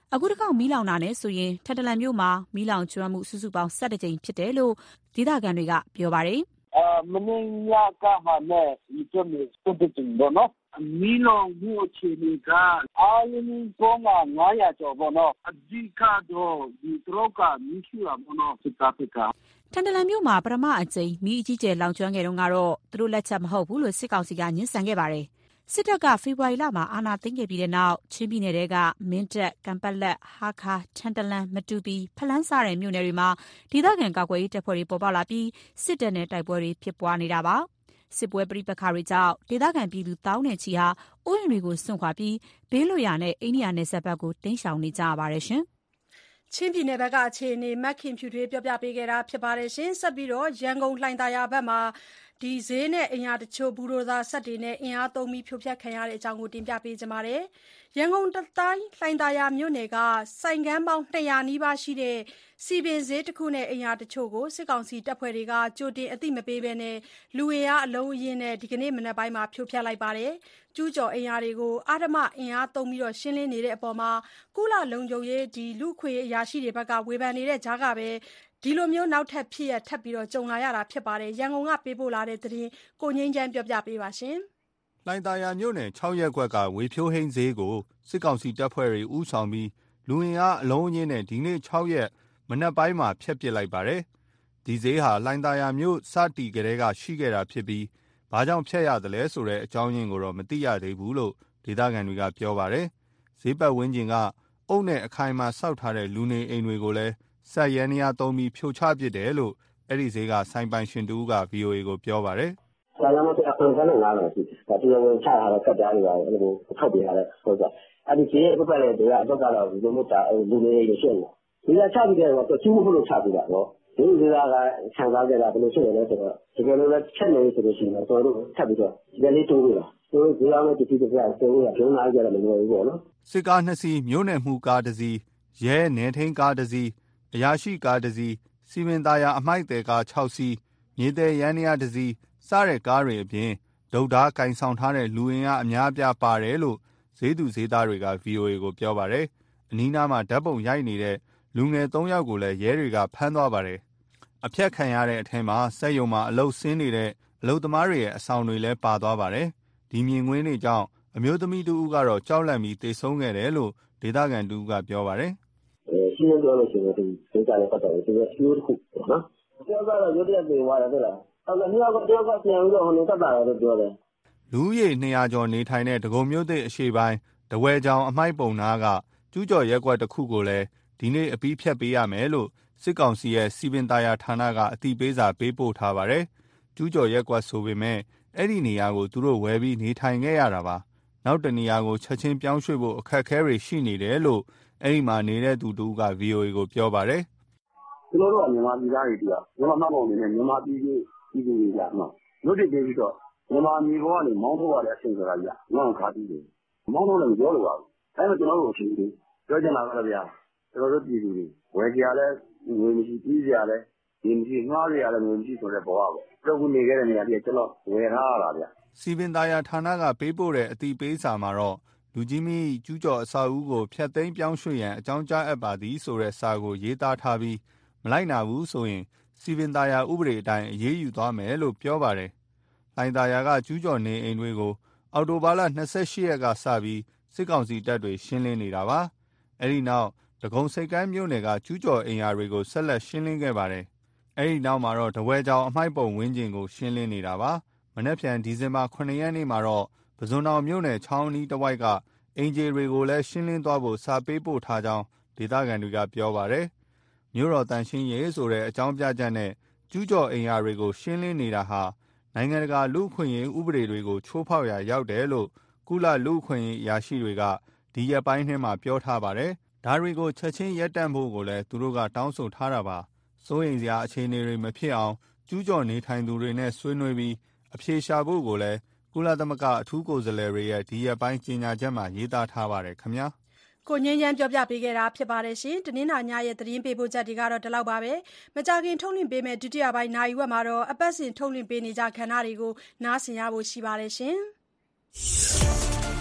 အခုတစ်ခေါက်မီးလောင်တာနဲ့ဆိုရင်ထန်တလန်မြို့မှာမီးလောင်ကျွမ်းမှုစုစုပေါင်း၁၁ကြိမ်ဖြစ်တယ်လို့ဒေသခံတွေကပြောပါတယ်အာမနေ့ညကမှလည်းဒီကျမစတဲ့တင်တော့နော်မီလောင်မှုအခြေအနေကအားလုံးပေါင်းငါးရာကျော်ပေါ့နော်အဓိကတော့ဒီတရောကမီးရှိတာပေါ့နော်စစ်တပ်ကထန်တလန်မြို့မှာပထမအကြိမ်မီးအကြီးကျယ်လောင်ကျွမ်းခဲ့တုန်းကတော့သူတို့လက်ချက်မဟုတ်ဘူးလို့စစ်ကောင်စီကညှဉ်းဆန်ခဲ့ပါတယ်စစ်တပ်ကဖေဖော်ဝါရီလမှာအာဏာသိမ်းခဲ့ပြီးတဲ့နောက်ချင်းပြည်နယ်တွေကမင်းတပ်၊ကံပက်လက်၊ဟာခါ၊ထန်တလန်၊မတူပီ၊ဖလန်းစတဲ့မြို့နယ်တွေမှာဒေသခံကာကွယ်ရေးတပ်ဖွဲ့တွေပေါ်ပေါက်လာပြီးစစ်တပ်နဲ့တိုက်ပွဲတွေဖြစ်ပွားနေတာပါစစ်ပွဲပဋိပက္ခတွေကြောင့်ဒေသခံပြည်သူတောင်းနဲ့ချီဟာအိုးအိမ်တွေကိုစွန့်ခွာပြီးဘေးလွတ်ရာနဲ့အိန္ဒိယနယ်စပ်ဘက်ကိုတိမ်းရှောင်နေကြရပါတယ်ရှင်ချင်းပြည်နယ်ဘက်ကအခြေအနေမက်ခင်ဖြူထွေးပြောပြပေးခဲ့တာဖြစ်ပါတယ်ရှင်ဆက်ပြီးတော့ရန်ကုန်လှိုင်သာယာဘက်မှာဒီဈေးနဲ့အင်အားတချို့ဘူရိုသာဆက်တွေနဲ့အင်အားသုံးပြီးဖြိုဖျက်ခံရတဲ့အကြောင်းကိုတင်ပြပေးကြပါမယ်။ရန်ကုန်တိုင်းလှိုင်သာယာမြို့နယ်ကစိုင်ကမ်းပေါင်း၂၀၀နီးပါးရှိတဲ့စီပင်ဈေးတစ်ခုနဲ့အင်အားတချို့ကိုစစ်ကောင်စီတပ်ဖွဲ့တွေကကြိုတင်အသိမပေးဘဲနဲ့လူအင်အားအလုံးအရင်းနဲ့ဒီကနေ့မနက်ပိုင်းမှာဖြိုဖျက်လိုက်ပါတယ်။ကျူးကျော်အင်အားတွေကိုအာဓမအင်အားသုံးပြီးရှင်းလင်းနေတဲ့အပေါ်မှာကုလလုံခြုံရေးဒီလူခွေအရာရှိတွေဘက်ကဝေဖန်နေတဲ့ကြားကပဲဒီလိုမျိုးနောက်ထပ်ဖြစ်ရထပ်ပြီးတော့ကြုံလာရတာဖြစ်ပါတယ်ရန်ကုန်ကပေးပို့လာတဲ့သတင်းကိုငိမ့်ချမ်းပြောပြပေးပါရှင်လှိုင်သာယာမြို့နယ်၆ရပ်ကွက်ကဝေဖြိုးဟင်းဈေးကိုစစ်ကောင်စီတပ်ဖွဲ့တွေဦးဆောင်ပြီးလူအင်အားအလုံးအင်းနဲ့ဒီနေ့၆ရက်မနက်ပိုင်းမှာဖျက်ပစ်လိုက်ပါတယ်ဒီဈေးဟာလှိုင်သာယာမြို့စတီကလေးကရှိခဲ့တာဖြစ်ပြီးဘာကြောင့်ဖျက်ရတယ်လဲဆိုတဲ့အကြောင်းရင်းကိုတော့မသိရသေးဘူးလို့ဒေသခံတွေကပြောပါတယ်ဈေးပတ်ဝန်းကျင်ကအုပ်နဲ့အခိုင်အမာစောက်ထားတဲ့လူနေအိမ်တွေကိုလည်းဆက်ရဲနေရသုံးပြီးဖြိုချပစ်တယ်လို့အဲ့ဒီဈေးကဆိုင်ပိုင်ရှင်တူက ဗွီအိုအေ ကိုပြောပါတယ်။ဆရာမတို့အခွင့်အရေးနဲ့ငါးလို့ရှိတယ်။တရားဝင်ချထားတဲ့ကတ်ကြားတွေပါအဲ့လိုထုတ်ပြရတဲ့ဆိုတော့အဲ့ဒီကြီးအပပတ်လေတွေကအတော့ကတော့ဒီလိုမျိုးတာလူနေတွေရှင်းတယ်။ဒီကချပြီးတဲ့တော့ကျူးမှုလို့ချပြီးတာတော့ဒီလူတွေကခံစားကြတာဘယ်လိုဖြစ်လဲဆိုတော့ဒီကနေ့လည်းချက်နေဆိုလို့ရှိရင်တော့တို့ထပ်ပြီးတော့ဒီကနေ့တိုးလို့လား။တို့ဒီအောင်နဲ့တတိတပြဆိုတော့ဂျုံနာကြတယ်မလို့ဘူးပေါ့နော်။စစ်ကားနှစ်စီးမြို့နယ်မှုကားတစ်စီးရဲနေထိန်ကားတစ်စီးအရာရှိကားတစ်စီးစီမင်သားယာအမိုက်တဲကား၆စီးမြေတဲရန်နီယာတစ်စီးစတဲ့ကားတွေအပြင်ဒုတ်ဓားကင်ဆောင်ထားတဲ့လူအင်အားအများအပြားပါတယ်လို့ဈေးသူဈေးသားတွေက ဗွီအိုအေ ကိုပြောပါတယ်အနီးနားမှာဓာတ်ပုံရိုက်နေတဲ့လူငယ်၃ယောက်ကိုလည်းရဲတွေကဖမ်းသွားပါတယ်အဖြတ်ခံရတဲ့အထက်မှာစက်ယုံမှာအလုတ်ဆင်းနေတဲ့အလုတ်သမားတွေရဲ့အဆောင်တွေလည်းပါသွားပါတယ်ဒီမြင်ကွင်းတွေကြောင့်အမျိုးသမီးတူဦးကတော့ကြောက်လန့်ပြီးတေဆုံးခဲ့တယ်လို့ဒေသခံတူဦးကပြောပါတယ်ရှင်းပြောလို့ရှိရင်ဒီစိတ်ကလည်းပတ်သက်တယ်ဒီလိုမျိုးတစ်ခုပေါ့နော်ပြောကတော့ရုပ်ရည်တွေဝါတယ်ဟုတ်လားအဲ့တော့မြောက်ကတယောက်ကပြန်ပြီးတော့ဟိုနေတက်တာလို့ပြောတယ်လူဦးရေ၂၀၀ကျော်နေထိုင်တဲ့ဒဂုံမြို့သစ်အရှေ့ပိုင်းတဝဲချောင်အမိုက်ပုံနာကကျူးကျော်ရက်ကွက်တစ်ခုကိုလည်းဒီနေ့အပြီးဖြတ်ပေးရမယ်လို့စစ်ကောင်စီရဲ့စီပင်သားယာဌာနကအသိပေးစာပေးပို့ထားပါတယ်ကျူးကျော်ရက်ကွက်ဆိုပေမဲ့အဲ့ဒီနေရာကိုသူတို့ဝယ်ပြီးနေထိုင်ခဲ့ရတာပါနောက်တနေရာကိုချက်ချင်းပြောင်းရွှေ့ဖို့အခက်အခဲတွေရှိနေတယ်လို့အဲ့ဒီမှာနေတဲ့သူတူက ဗွီအိုအေ ကိုပြောပါတယ်ကျွန်တော်တို့ကမြန်မာပြည်သားတွေတူတာမြန်မာမှတ်ပုံနေနဲ့မြန်မာပြည်ကြီးပြည်သူတွေကမှလွတ်တည်ပြီးတော့မြန်မာမျိုးကနေမောင်းထုတ်ရတဲ့အချိန်ဆိုတာကြီးကငေါ့ခါပြီးတယ်မောင်းထုတ်လည်းပြောလို့ပါဘူးအဲ့တော့ကျွန်တော်တို့အချိန်ကြီးပြောချင်တာကလည်းဗျာကျွန်တော်တို့ပြည်သူတွေဝယ်ကြရလဲငွေမရှိပြီးကြရလဲဒီမရှိငှားရရလဲငွေမရှိဆိုတဲ့ဘဝပေါ့ပြုတ်နေခဲ့တဲ့နေရာကြီးကျွန်တော်ဝယ်ထားရတာဗျာစီပင်သားယာဌာနကပေးပို့တဲ့အသိပေးစာမှာတော့လူကြီးမီကျူးကျော်အဆောက်အဦကိုဖျက်သိမ်းပြောင်းရွှေ့ရန်အကြောင်းကြားအပ်ပါသည်ဆိုတဲ့စာကိုရေးသားထားပြီးမလိုက်နာဘူးဆိုရင်စီပင်သားယာဥပဒေအတိုင်းအရေးယူသွားမယ်လို့ပြောပါတယ်။လှိုင်သာယာကကျူးကျော်နေအိမ်တွေကိုအော်တိုဘာလ၂၈ရက်ကစပြီးစစ်ကောင်စီတပ်တွေရှင်းလင်းနေတာပါ။အဲဒီနောက်ဒဂုံစိတ်ကမ်းမြို့နယ်ကကျူးကျော်အိမ်ယာတွေကိုဆက်လက်ရှင်းလင်းခဲ့ပါတယ်။အဲဒီနောက်မှာတော့တဝဲချောင်အမိုက်ပုံဝင်းကျင်ကိုရှင်းလင်းနေတာပါ။မနက်ဖြန်ဒီဇင်ဘာခုနှစ်ရက်နေ့မှာတော့ပုဇွန်တောင်မြို့နယ်ချောင်းနီးတဝိုက်ကအင်ဂျီတွေကိုလည်းရှင်းလင်းသွားဖို့စာပေးပို့ထားကြောင်းဒေသခံတွေကပြောပါတယ်။မြို့တော်တန်ရှင်းရေးဆိုတဲ့အကြောင်းပြချက်နဲ့ကျူးကျော်အိမ်ယာတွေကိုရှင်းလင်းနေတာဟာနိုင်ငံတကာလူ့အခွင့်အရေးဥပဒေတွေကိုချိုးဖောက်ရာရောက်တယ်လို့ကုလလူ့အခွင့်အရေးအရာရှိတွေကဒီရက်ပိုင်းထဲမှာပြောထားပါတယ်။ဒါတွေကိုချက်ချင်းရပ်တန့်ဖို့ကိုလည်းသူတို့ကတောင်းဆိုထားတာပါ။စိုးရိမ်စရာအခြေအနေတွေမဖြစ်အောင်ကျူးကျော်နေထိုင်သူတွေနဲ့ဆွေးနွေးပြီးအဖြေရှာဖို့ကိုလည်းကုလသမဂ္ဂအထူးကိုယ်စားလှယ်တွေရဲ့ဒီရက်ပိုင်းကြေညာချက်မှာရေးသားထားပါတယ်ခင်ဗျာကိုငင်းချမ်းပြောပြပေးခဲ့တာဖြစ်ပါတယ်ရှင်တနင်္လာညရဲ့သတင်းပေးပို့ချက်တွေကတော့ဒီလောက်ပါပဲမကြခင်ထုတ်လွှင့်ပေးမယ့်ဒုတိယပိုင်းနိုင်ဝက်မှာတော့အပတ်စဉ်ထုတ်လွှင့်ပေးနေကြခဏတွေကိုနားဆင်ရဖို့ရှိပါတယ်ရှင်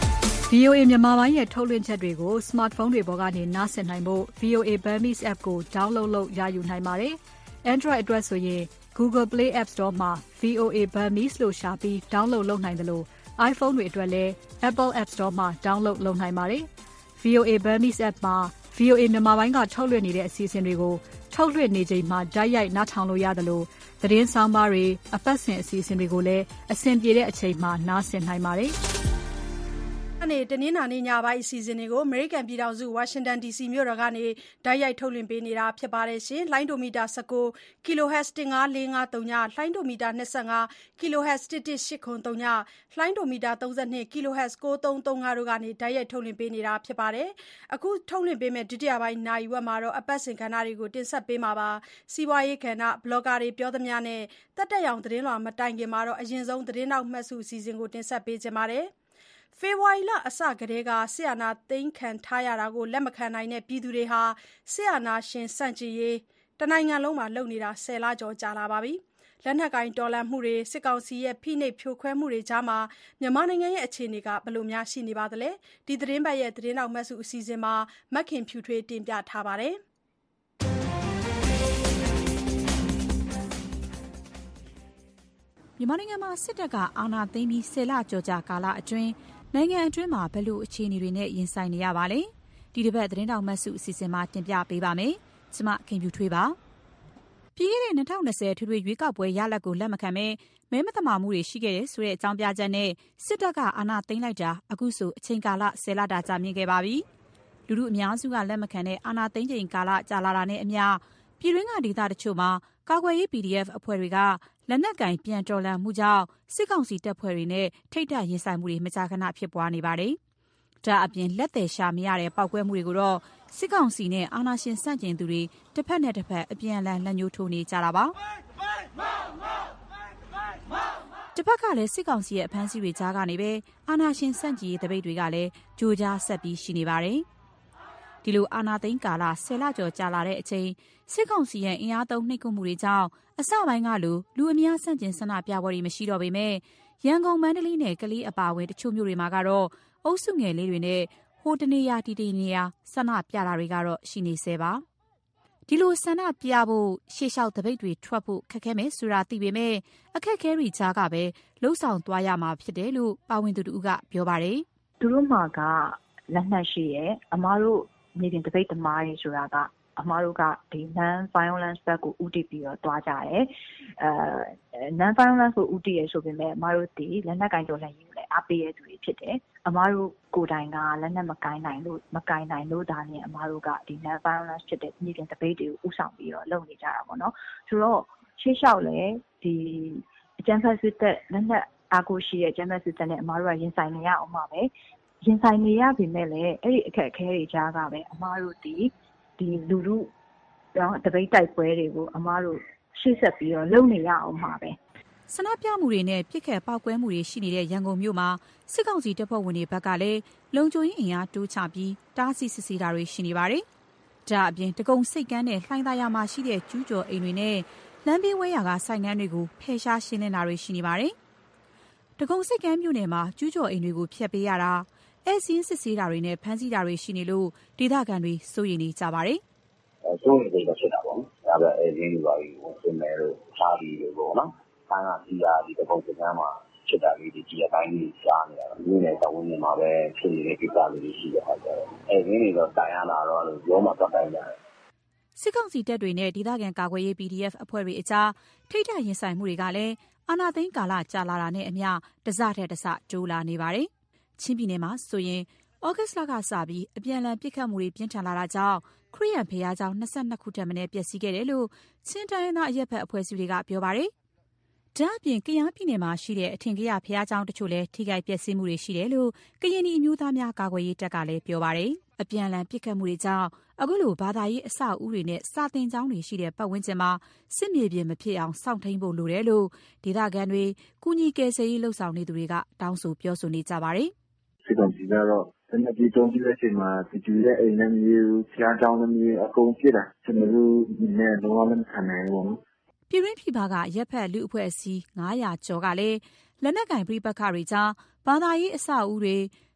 ဗွီအိုအေ မြန်မာပိုင်းရဲ့ထုတ်လွှင့်ချက်တွေကို smartphone တွေပေါ်ကနေနားဆင်နိုင်ဖို့ ဗွီအိုအေ Burmese app ကို download လုပ်ရယူနိုင်ပါတယ်။ Android အတွက်ဆိုရင် Google Play App Store မှာ ဗွီအိုအေ Burmese လို့ရှာပြီး download လုပ်နိုင်တယ်လို့ iPhone တွေအတွက်လည်း Apple App Store မှာ download လုပ်နိုင်ပါတယ်။ ဗွီအိုအေ Burmese app မှာ ဗွီအိုအေ မြန်မာပိုင်းကထုတ်လွှင့်နေတဲ့အစီအစဉ်တွေကိုထုတ်လွှင့်နေချိန်မှာတိုက်ရိုက်နားထောင်လို့ရတယ်လို့သတင်းဆောင်ပါတွေအပတ်စဉ်အစီအစဉ်တွေကိုလည်းအဆင်ပြေတဲ့အချိန်မှာနားဆင်နိုင်ပါတယ်။အနေတနင်္လာနေ့ညပိုင်းအစီအစဉ်တွေကို American ပြည်ထောင်စု Washington ဒီ စီ မြို့တော်ကနေတိုက်ရိုက်ထုတ်လွှင့်ပေးနေတာဖြစ်ပါတယ်။လိုင်းဒိုမီတာ ၁၉ kilohertz ၁၅၄၅သုည လိုင်းဒိုမီတာ ၂၅ kilohertz ၁၁၈၇သုည လိုင်းဒိုမီတာ ၃၂ kilohertz ၉၃၃၅တို့ကနေတိုက်ရိုက်ထုတ်လွှင့်ပေးနေတာဖြစ်ပါတယ်။အခုထုတ်လွှင့်ပေးမယ့်ဒုတိယပိုင်းနာရီဝက်မှာတော့အပတ်စဉ်ကဏ္ဍတွေကိုတင်ဆက်ပေးမှာပါ။စီးပွားရေးကဏ္ဍ blogger တွေပြောသမျှနဲ့တက်တက်ရောင်သတင်းလွှာမတိုင်ခင်မှာတော့အရင်ဆုံးသတင်းနောက်မှတ်စုအစီအစဉ်ကိုတင်ဆက်ပေးခြင်းပါတယ်။ဖေဖော်ဝါရီလအစကတည်းကစစ်အာဏာသိမ်းခံထားရတာကိုလက်မခံနိုင်တဲ့ပြည်သူတွေဟာစစ်အာဏာရှင်ဆန့်ကျင်ရေးတနိုင်ငံလုံးမှာလုပ်နေတာဆယ်လကျော်ကြာလာပါပြီ။လက်နက်ကင်တော်လှန်မှုတွေစစ်ကောင်စီရဲ့ဖိနှိပ်ဖြိုခွဲမှုတွေကြားမှာမြန်မာနိုင်ငံရဲ့အခြေအနေကဘယ်လိုများရှိနေပါသလဲ။ဒီသတင်းပတ်ရဲ့သတင်းနောက်မှတ်စုအစီအစဉ်မှာမက်ခင်ဖြူထွေးတင်ပြထားပါတယ်။မြန်မာနိုင်ငံမှာစစ်တပ်ကအာဏာသိမ်းပြီးဆယ်လကျော်ကြာကာလအတွင်းနိုင်ငံအတွင်းမှာဘယ်လိုအခြေအနေတွေနဲ့ရင်ဆိုင်နေရပါလဲ။ဒီတစ်ပတ်သတင်းတောင်မှတ်စုအစီအစဉ်မှာတင်ပြပေးပါမယ်။ကျွန်မခင်ဖြူထွေးပါ။ပြည်ခဲ့တဲ့၂၀၂၀ထွေထွေရွေးကောက်ပွဲရလဒ်ကိုလက်မခံဘဲမဲမသမာမှုတွေရှိခဲ့တဲ့ဆိုတဲ့အကြောင်းပြချက်နဲ့စစ်တပ်ကအာဏာသိမ်းလိုက်တာအခုဆိုအချိန်ကာလဆယ်လတာကြာမြင့်ခဲ့ပါပြီ။လူထုအများစုကလက်မခံတဲ့အာဏာသိမ်းချိန်ကာလကြာလာတာနဲ့အမျှပြည်တွင်းကဒေသတချို့မှာကာကွယ်ရေး ပီ ဒီ အက်ဖ် အဖွဲ့တွေကလက်နက်ကင်ပြန်တော်လှန်မှုကြောင့်စစ်ကောင်စီတပ်ဖွဲ့တွေနဲ့ထိပ်တိုက်ရင်ဆိုင်မှုတွေမကြာခဏဖြစ်ပွားနေပါတယ်။ဒါအပြင်လက်သည်ရှာမရတဲ့ပောက်ကွဲမှုတွေကိုတော့စစ်ကောင်စီနဲ့အာဏာရှင်ဆန့်ကျင်သူတွေတစ်ဖက်နဲ့တစ်ဖက်အပြန်အလှန်လက်ညှိုးထိုးနေကြတာပါ။တစ်ဖက်ကလည်းစစ်ကောင်စီရဲ့အဖမ်းဆီးတွေကြားကနေပဲအာဏာရှင်ဆန့်ကျင်ရေးတပိတ်တွေကလည်းကြိုးကြားဆက်ပြီးရှိနေပါတယ်။ဒီလိုအာဏာသိမ်းကာလဆယ်လကျော်ကြာလာတဲ့အချိန်စစ်ကောင်စီရဲ့အင်အားသုံးနှိပ်ကွပ်မှုတွေကြောင့်အစပိုင်းကလိုလူအများဆန့်ကျင်ဆန္ဒပြပွဲတွေမရှိတော့ပေမဲ့ရန်ကုန်မန္တလေးနဲ့ကလေးအပါအဝင်တချို့မြို့တွေမှာကတော့အုပ်စုငယ်လေးတွေနဲ့ဟိုတနေရာတီတီနေရာဆန္ဒပြတာတွေကတော့ရှိနေသေးပါဒီလိုဆန္ဒပြဖို့ရှေ့လျှောက်တပိတ်တွေထွက်ဖို့ခက်ခဲမယ်ဆိုတာသိပေမဲ့အခက်ခဲတွေကြားကပဲလှုပ်ဆောင်သွားရမှာဖြစ်တယ်လို့ပါဝင်သူတူကပြောပါတယ်သူတို့မှာကလက်နက်ရှိရဲ့အမားတို့မြေပြင်တပိတ်သမားတွေဆိုတာကအမားတို့ကဒီ non violence ဘက်ကိုဦးတည်ပြီးတော့တွားကြတယ်အဲ non violence ကိုဦးတည်ရဆိုပေမဲ့အမားတို့ဒီလက်နက်ကင်တော်လှန်ရေးကိုလည်းအားပေးရသူတွေဖြစ်တယ်အမားတို့ကိုယ်တိုင်ကလက်နက်မကင်နိုင်လို့မကင်နိုင်လို့ဒါနဲ့အမားတို့ကဒီ non violence ဖြစ်တဲ့မြေပြင်တပိတ်တွေကိုဥဆောင်ပြီးတော့လုပ်နေကြတာပေါ့နော်ဆိုတော့ရှေ့လျှောက်လည်းဒီအကြမ်းဖက်စစ်တပ်လက်နက်အားကိုရှိတဲ့အကြမ်းဖက်စစ်တပ်နဲ့အမားတို့ကရင်ဆိုင်နေရအောင်ပါပဲရင်ဆိုင်နေရပေမဲ့လည်းအဲ့ဒီအခက်အခဲတွေကြားကပဲအမားတို့ဒီဒီလူလူတော့တပိတ်တိုက်ပွဲတွေကိုအမားတို့ရှေ့ဆက်ပြီးတော့လုပ်နေရအောင်ပါပဲဆန္ဒပြမှုတွေနဲ့ပြစ်ခတ်ပောက်ကွဲမှုတွေရှိနေတဲ့ရန်ကုန်မြို့မှာစစ်ကောင်စီတပ်ဖွဲ့ဝင်တွေဘက်ကလည်းလုံခြုံရေးအင်အားတိုးချပြီးတားဆီးစစ်ဆေးတာတွေရှိနေပါတယ်။ဒါအပြင်တကုံစိတ်ကန်းနဲ့လှိုင်းသားရမှာရှိတဲ့ကျူးကျော်အိမ်တွေနဲ့လမ်းဘေးဝဲရာကဆိုင်ကန်းတွေကိုဖယ်ရှားရှင်းလင်းတာတွေရှိနေပါတယ်။တကုံစိတ်ကန်းမြို့နယ်မှာကျူးကျော်အိမ်တွေကိုဖျက်ပေးရတာအဲစင်းစစ်ဆေးတာတွေနဲ့ဖမ်းဆီးတာတွေရှိနေလို့ဒေသခံတွေစိုးရိမ်နေကြပါတယ်။အဲစိုးရိမ်နေကြဖြစ်တာပေါ့နော်။ဒါပဲအဲရင်းတွေပါပြီးဝင်စင်မယ်လို့ရှားပြီးလို့ပေါ့နော်။ဆန်းကကြီးတာဒီတကုံစကမ်းမှာဖြစ်တာလေးဒီကြီးအတိုင်းကြီးရှားနေတာ။မြို့နယ်တော်ဝင်မှာပဲဖြစ်နေတဲ့ကိစ္စလေးတွေရှိတဲ့အခါကျတော့အဲရင်းတွေတော့တိုင်ရလာတော့လို့ရောမှပတ်တိုင်းကြတယ်။စစ်ကောင်စီတပ်တွေနဲ့ဒေသခံကာကွယ်ရေး ပီ ဒီ အက်ဖ် အဖွဲ့တွေအကြားထိတိုက်ရင်ဆိုင်မှုတွေကလည်းအာဏာသိမ်းကာလကြာလာတာနဲ့အမျှတစထက်တစတိုးလာနေပါတယ်။ချင်းပြည်နယ်မှာဆိုရင်ဩဂတ်စ်လကစပြီးအပြန်အလှန်ပစ်ခတ်မှုတွေပြင်းထန်လာတာကြောင့်ခရစ်ယာန်ဘုရားကျောင်း၂၂ခုထက်မနည်းပျက်စီးခဲ့တယ်လို့ချင်းတိုင်းရင်းသားအရက်ဖက်အဖွဲ့အစည်းတွေကပြောပါတယ်။ဒါ့အပြင်ကယားပြည်နယ်မှာရှိတဲ့အထင်ကရဘုရားကျောင်းတချို့လည်းထိခိုက်ပျက်စီးမှုတွေရှိတယ်လို့ကရင်နီအမျိုးသားများကာကွယ်ရေးတပ်ကလည်းပြောပါတယ်။အပြန်အလှန်ပစ်ခတ်မှုတွေကြောင့်အခုလိုဘာသာရေးအဆောက်အဦတွေနဲ့စာသင်ကျောင်းတွေရှိတဲ့ပတ်ဝန်းကျင်မှာစစ်မြေပြင်မဖြစ်အောင်စောင့်ထိန်ဖို့လိုတယ်လို့ဒေသခံတွေကုညီကယ်ဆယ်ရေးလှုပ်ဆောင်နေသူတွေကတောင်းဆိုပြောဆိုနေကြပါတယ်။စစ်ကောင်စီကတော့တနက်ကြီးတုံးပြတဲ့အချိန်မှာဒီကျူရဲ့အိမ်နဲ့မျိုးဖျားကြောင်းနဲ့မျိုးအကုန်ပြစ်တာကျွန်တော်တို့ဒီနေ့တော့လည်းခံနိုင်ဘူး။ပြည်ရင်းပြည်ပကရက်ဖက်လူအဖွဲ့အစည်းငါးရာကျော်ကလည်းလက်နက်ကင်ပြပခါတွေကြားဘာသာရေးအဆောက်အဦတွေ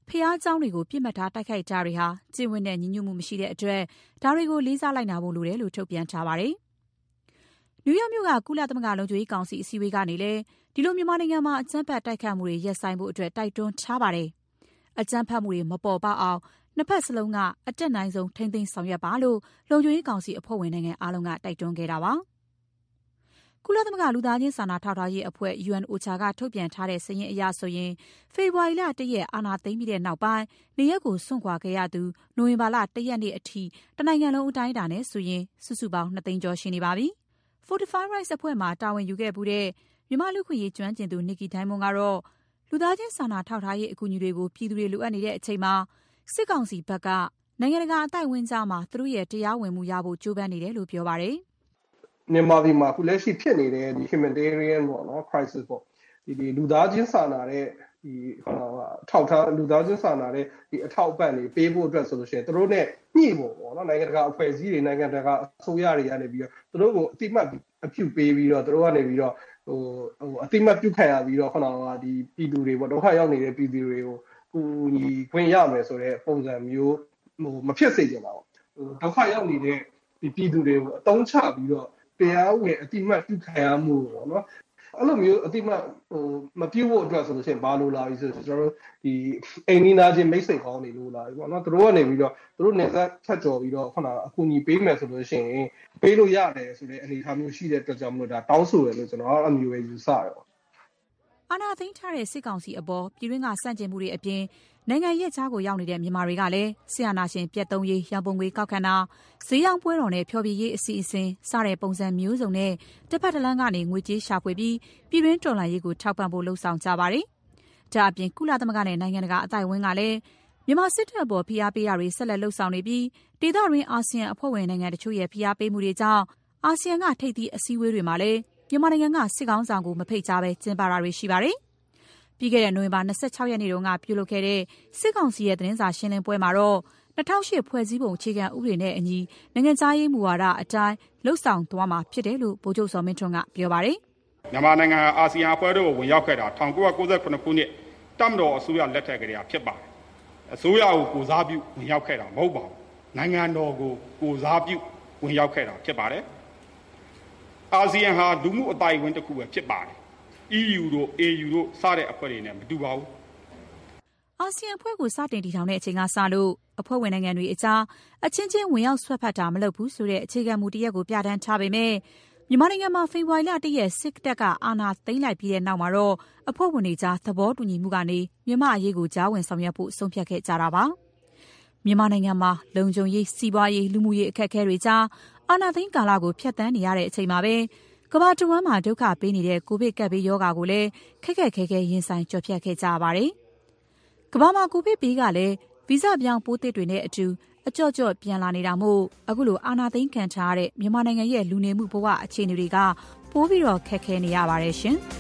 ဖျားเจ้าတွေကိုပြစ်မှတ်ထားတိုက်ခိုက်ကြတွေဟာကျင့်ဝတ်နဲ့ညီညွတ်မှုမရှိတဲ့အတွက်ဒါတွေကိုလေးစားလိုက်နာဖို့လိုတယ်လို့ထုတ်ပြန်ထားပါတယ်။နယူးယောက်မြို့ကကုလသမဂ္ဂလုံခြုံရေးကောင်စီအစည်းအဝေးကနေလည်းဒီလိုမြန်မာနိုင်ငံမှာအကြမ်းဖက်တိုက်ခိုက်မှုတွေရပ်ဆိုင်းဖို့အတွက်တိုက်တွန်းထားပါတယ်။အကြမ်းဖက်မှုတွေမပေါ်ပေါက်အောင်နှစ်ဖက်စလုံးကအတက်နိုင်ဆုံးထိန်းသိမ်းဆောင်ရွက်ပါလို့လုံခြုံရေးကောင်စီအဖွဲ့ဝင်နိုင်ငံအားလုံးကတိုက်တွန်းခဲ့တာပါ။ကုလသမဂ္ဂလူသားချင်းစာနာထောက်ထားရေးအဖွဲ့ ယူအန် အိုချာ ကထုတ်ပြန်ထားတဲ့စာရင်းအရဆိုရင်ဖေဖော်ဝါရီလတရက်အာဏာသိမ်းပြီးတဲ့နောက်ပိုင်းနေရက်ကိုစွန့်ခွာခဲ့ရသူနိုဝင်ဘာလတရက်နေ့အထိတနိုင်ငံလုံးအတိုင်းအတာနဲ့ဆိုရင်စုစုပေါင်းနှစ်သိန်းကျော်ရှိနေပါပြီ။ Fortify Rights အဖွဲ့မှာတာဝန်ယူခဲ့မှုတဲ့မြန်မာလူခွင့်ရေးကျွမ်းကျင်သူ Nikki Diamond ကတော့လူသားချင်းစာနာထောက်ထားရေးအကူအညီတွေကိုပြည်သူတွေလိုအပ်နေတဲ့အချိန်မှာစစ်ကောင်စီဘက်ကနိုင်ငံတကာအသိုက်အဝန်းကြားမှာသူတို့ရဲ့တရားဝင်မှုရဖို့ကြိုးပမ်းနေတယ်လို့ပြောပါတယ်။မြန်မာပြည်မှာအခုလက်ရှိဖြစ်နေတဲ့ဒီ humanitarian ပေါ့နော် crisis ပေါ့ဒီဒီလူသားချင်းစာနာတဲ့ဒီထောက်ထားလူသားချင်းစာနာတဲ့ဒီအထောက်အပံ့တွေပေးဖို့အတွက်ဆိုလို့ရှိရင်တို့နဲ့ညှိဖို့ပေါ့နော်နိုင်ငံတကာအဖွဲ့အစည်းတွေနိုင်ငံတကာအစိုးရတွေကနေပြီးတော့တို့ကိုအတိမတ်အပြုပေးပြီးတော့တို့ကနေပြီးတော့ဟိုဟိုအတိမတ်ပြုခံရပြီးတော့ခဏကဒီပြည်သူတွေပေါ့ဒုက္ခရောက်နေတဲ့ပြည်သူတွေကိုကူညီခွင့်ရမယ်ဆိုတဲ့ပုံစံမျိုးဟိုမဖြစ်စေချင်ပါဘူးဟိုဒုက္ခရောက်နေတဲ့ဒီပြည်သူတွေကိုအတုံးချပြီးတော့တရားဝင်အတိမတ်ပြုခံရမှုပေါ့နော်အဲ့လိုမျိုးအတိမတ်ဟိုမပြုတ်ဖို့အတွက်ဆိုလို့ရှိရင်ဘာလို့လာပြီဆိုတော့ကျွန်တော်တို့ဒီအိမ်နီးနားချင်းမိတ်ဆွေကောင်းနေလို့လာပြီပေါ့နော်သူတို့ကနေပြီးတော့သူတို့နေသက်ဖတ်ကြော်ပြီးတော့ခုနကအကူအညီပေးမယ်ဆိုလို့ရှိရင်ပေးလို့ရတယ်ဆိုတဲ့အနေအထားမျိုးရှိတဲ့အတွက်ကြောင့်မလို့ဒါတောင်းဆိုရလို့ကျွန်တော်အမျိုးပဲယူဆတယ်ပေါ့အာဏာသိမ်းထားတဲ့စစ်ကောင်စီအပေါ်ပြည်တွင်းကစန့်ကျင်မှုတွေအပြင်နိုင်ငံရဲ့ကြားကိုရောက်နေတဲ့မြန်မာတွေကလည်းဆရာနာရှင်ပြတ်သုံးရေးရန်ပုံငွေကောက်ခံတာဈေးရောင်းပွဲတော်နဲ့ဖျော်ဖြေရေးအစီအစဉ်စတဲ့ပုံစံမျိုးစုံနဲ့တစ်ဖက်တစ်လမ်းကနေငွေကြေးရှာဖွေပြီးပြည်တွင်းတော်လှန်ရေးကိုထောက်ပံ့ဖို့လှုံ့ဆော်ကြပါတယ်။ဒါအပြင်ကုလသမဂ္ဂနဲ့နိုင်ငံတကာအသိုက်အဝန်းကလည်းမြန်မာစစ်တပ်ပေါ်ဖိအားပေးတာတွေဆက်လက်လှုံ့ဆော်နေပြီးဒေသတွင်းအာဆီယံအဖွဲ့ဝင်နိုင်ငံတချို့ရဲ့ဖိအားပေးမှုတွေကြောင့်အာဆီယံကထိပ်သီးအစည်းအဝေးတွေမှာလည်းမြန်မာနိုင်ငံကစစ်ကောင်းဆောင်ကိုမဖိတ်ကြားပဲကျင်းပတာတွေရှိပါတယ်။ပြီးခဲ့တဲ့နိုဝင်ဘာ၂၆ရက်နေ့တုန်းကပြုလုပ်ခဲ့တဲ့စစ်ကောင်စီရဲ့သတင်းစာရှင်းလင်းပွဲမှာတော့၂၀၀၈ဖွဲ့စည်းပုံအခြေခံဥပဒေနဲ့အညီနိုင်ငံခြားရေးမူဝါဒအတိုင်းလှုပ်ဆောင်သွားမှာဖြစ်တယ်လို့ဗိုလ်ချုပ်စောမင်းထွန်းကပြောပါတယ်။မြန်မာနိုင်ငံအာဆီယံအဖွဲ့တို့ကိုဝင်ရောက်ခဲ့တာ၁၉၉၇ခုနှစ်တပ်မတော်အစိုးရလက်ထက်ကတည်းကဖြစ်ပါတယ်။အစိုးရကိုကိုစားပြုဝင်ရောက်ခဲ့တာမဟုတ်ပါဘူး။နိုင်ငံတော်ကိုကိုစားပြုဝင်ရောက်ခဲ့တာဖြစ်ပါတယ်။အာဆီယံဟာလူမှုအသိုက်အဝန်းတစ်ခုပဲဖြစ်ပါတယ်။ အီးယူ တို့ အေယူ တို့စတဲ့အဖွဲ့တွေနဲ့မတူပါဘူး။အာဆီယံအဖွဲ့ကိုစတင်တည်ထောင်တဲ့အချိန်ကစလို့အဖွဲ့ဝင်နိုင်ငံတွေအကြားအချင်းချင်းဝင်ရောက်ဆွတ်ဖက်တာမလုပ်ဘူးဆိုတဲ့အခြေခံမူတရက်ကိုပြဋ္ဌာန်းထားပေမဲ့မြန်မာနိုင်ငံမှာဖေဖော်ဝါရီလတရက်စစ်တပ်ကအာဏာသိမ်းလိုက်ပြီးတဲ့နောက်မှာတော့အဖွဲ့ဝင်တွေကြားသဘောတူညီမှုကနေမြန်မာအရေးကိုကြားဝင်ဆောင်ရွက်ဖို့ဆုံးဖြတ်ခဲ့ကြတာပါ။မြန်မာနိုင်ငံမှာလုံခြုံရေးစီးပွားရေးလူမှုရေးအခက်အခဲတွေကြားအာဏာသိမ်းကာလကိုဖျက်ဆီးနေရတဲ့အချိန်မှာပဲကမ္ဘာတဝန်းမှာဒုက္ခပေးနေတဲ့ကိုဗစ်ကပ်ဘေးရောဂါကိုလည်းခက်ခက်ခဲခဲရင်ဆိုင်ကျော်ဖြတ်ခဲ့ကြရပါတယ်။ကမ္ဘာမှာကိုဗစ်ဘေးကလည်းဗီဇပြောင်းပိုးသစ်တွေနဲ့အတူအကြော့ကြော့ပြန်လာနေတာမို့အခုလိုအာဏာသိမ်းခံထားရတဲ့မြန်မာနိုင်ငံရဲ့လူနေမှုဘဝအခြေအနေတွေကပိုပြီးတော့ခက်ခဲနေရပါတယ်ရှင်။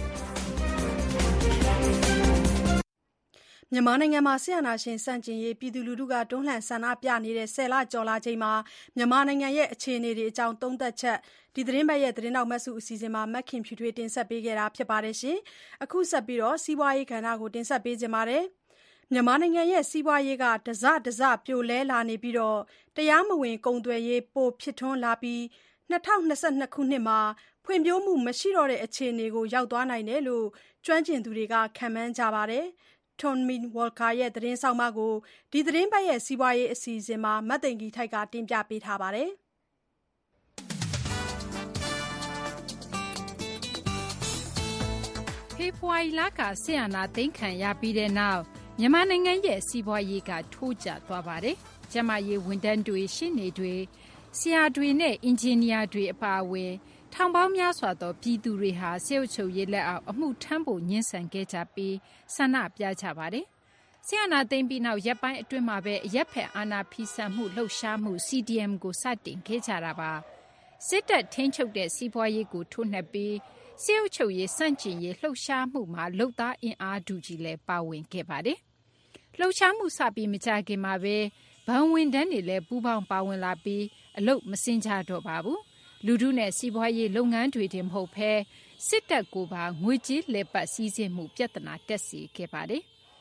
မြန်မာနိုင်ငံမှာဆရာနာရှင်စန့်ကျင်ရေးပြည်သူလူထုကတွန်းလှန်ဆန္ဒပြနေတဲ့ဆယ်လကျော်လာချိန်မှာမြန်မာနိုင်ငံရဲ့အခြေအနေတွေအကြောင်းသုံးသပ်ချက်ဒီသတင်းပတ်ရဲ့သတင်းတော်မတ်စုအစီအစဉ်မှာမက်ခင်ဖြူထွေးတင်ဆက်ပေးခဲ့တာဖြစ်ပါတယ်ရှင်။အခုဆက်ပြီးတော့စီးပွားရေးကဏ္ဍကိုတင်ဆက်ပေးကြပါမယ်။မြန်မာနိုင်ငံရဲ့စီးပွားရေးကတစတစပြိုလဲလာနေပြီးတော့တရားမဝင်ကုန်သွယ်ရေးပိုဖြစ်ထွန်းလာပြီး၂၀၂၂ခုနှစ်မှာဖွံ့ဖြိုးမှုမရှိတော့တဲ့အခြေအနေကိုရောက်သွားနိုင်တယ်လို့ကျွမ်းကျင်သူတွေကခန့်မှန်းကြပါတယ်။ Tommy Walker ရဲ့သတင်းဆောင်မကိုဒီသတင်းပတ်ရဲ့စီးပွားရေးအစီအစဉ်မှာမတ်သိင်္ဂီထိုက်ကတင်ပြပေးထားပါတယ်။ဖေဖော်ဝါရီလကဆီယနာသိမ်းခံရပြီးတဲ့နောက်မြန်မာနိုင်ငံရဲ့စီးပွားရေးကထိုးကျသွားပါတယ်။ကျန်းမာရေးဝန်ထမ်းတွေရှင်းနေတွေဆရာတွေနဲ့အင်ဂျင်နီယာတွေအပါအဝင်ထောင်ပေါင်းများစွာသောပြည်သူတွေဟာစစ်အုပ်ချုပ်ရေးလက်အောက်အမှုထမ်းဖို့ညှင်းဆန်ခဲ့ကြပြီးဆန္ဒပြကြပါတယ်။ဆီယနာသိမ်းပြီးနောက်ရပ်ပိုင်းအတွင်းမှာပဲအရက်ဖက်အာဏာဖီဆန်မှုလှုပ်ရှားမှု စီ ဒီ အမ် ကိုစတင်ခဲ့ကြတာပါ။စစ်တပ်ထိန်းချုပ်တဲ့စီးပွားရေးကိုထိုးနှက်ပြီးစစ်အုပ်ချုပ်ရေးစန့်ကျင်ရေးလှုပ်ရှားမှုမှာလုံသားအင်အားတူကြီးလည်းပါဝင်ခဲ့ပါတယ်။လှုပ်ရှားမှုစပြီးမကြခင်မှာပဲဘဏ်ဝန်ထမ်းတွေလည်းပူးပေါင်းပါဝင်လာပြီးအလုပ်မစင်ကြတော့ပါဘူး။လူထုနဲ့စီးပွားရေးလုပ်ငန်းတွေတင်မဟုတ်ဘဲစစ်တပ်ကိုပါငွေကြေးလက်ပတ်စည်းစိမ်မှုပြဿနာတက်စေခဲ့ပါတယ်။စ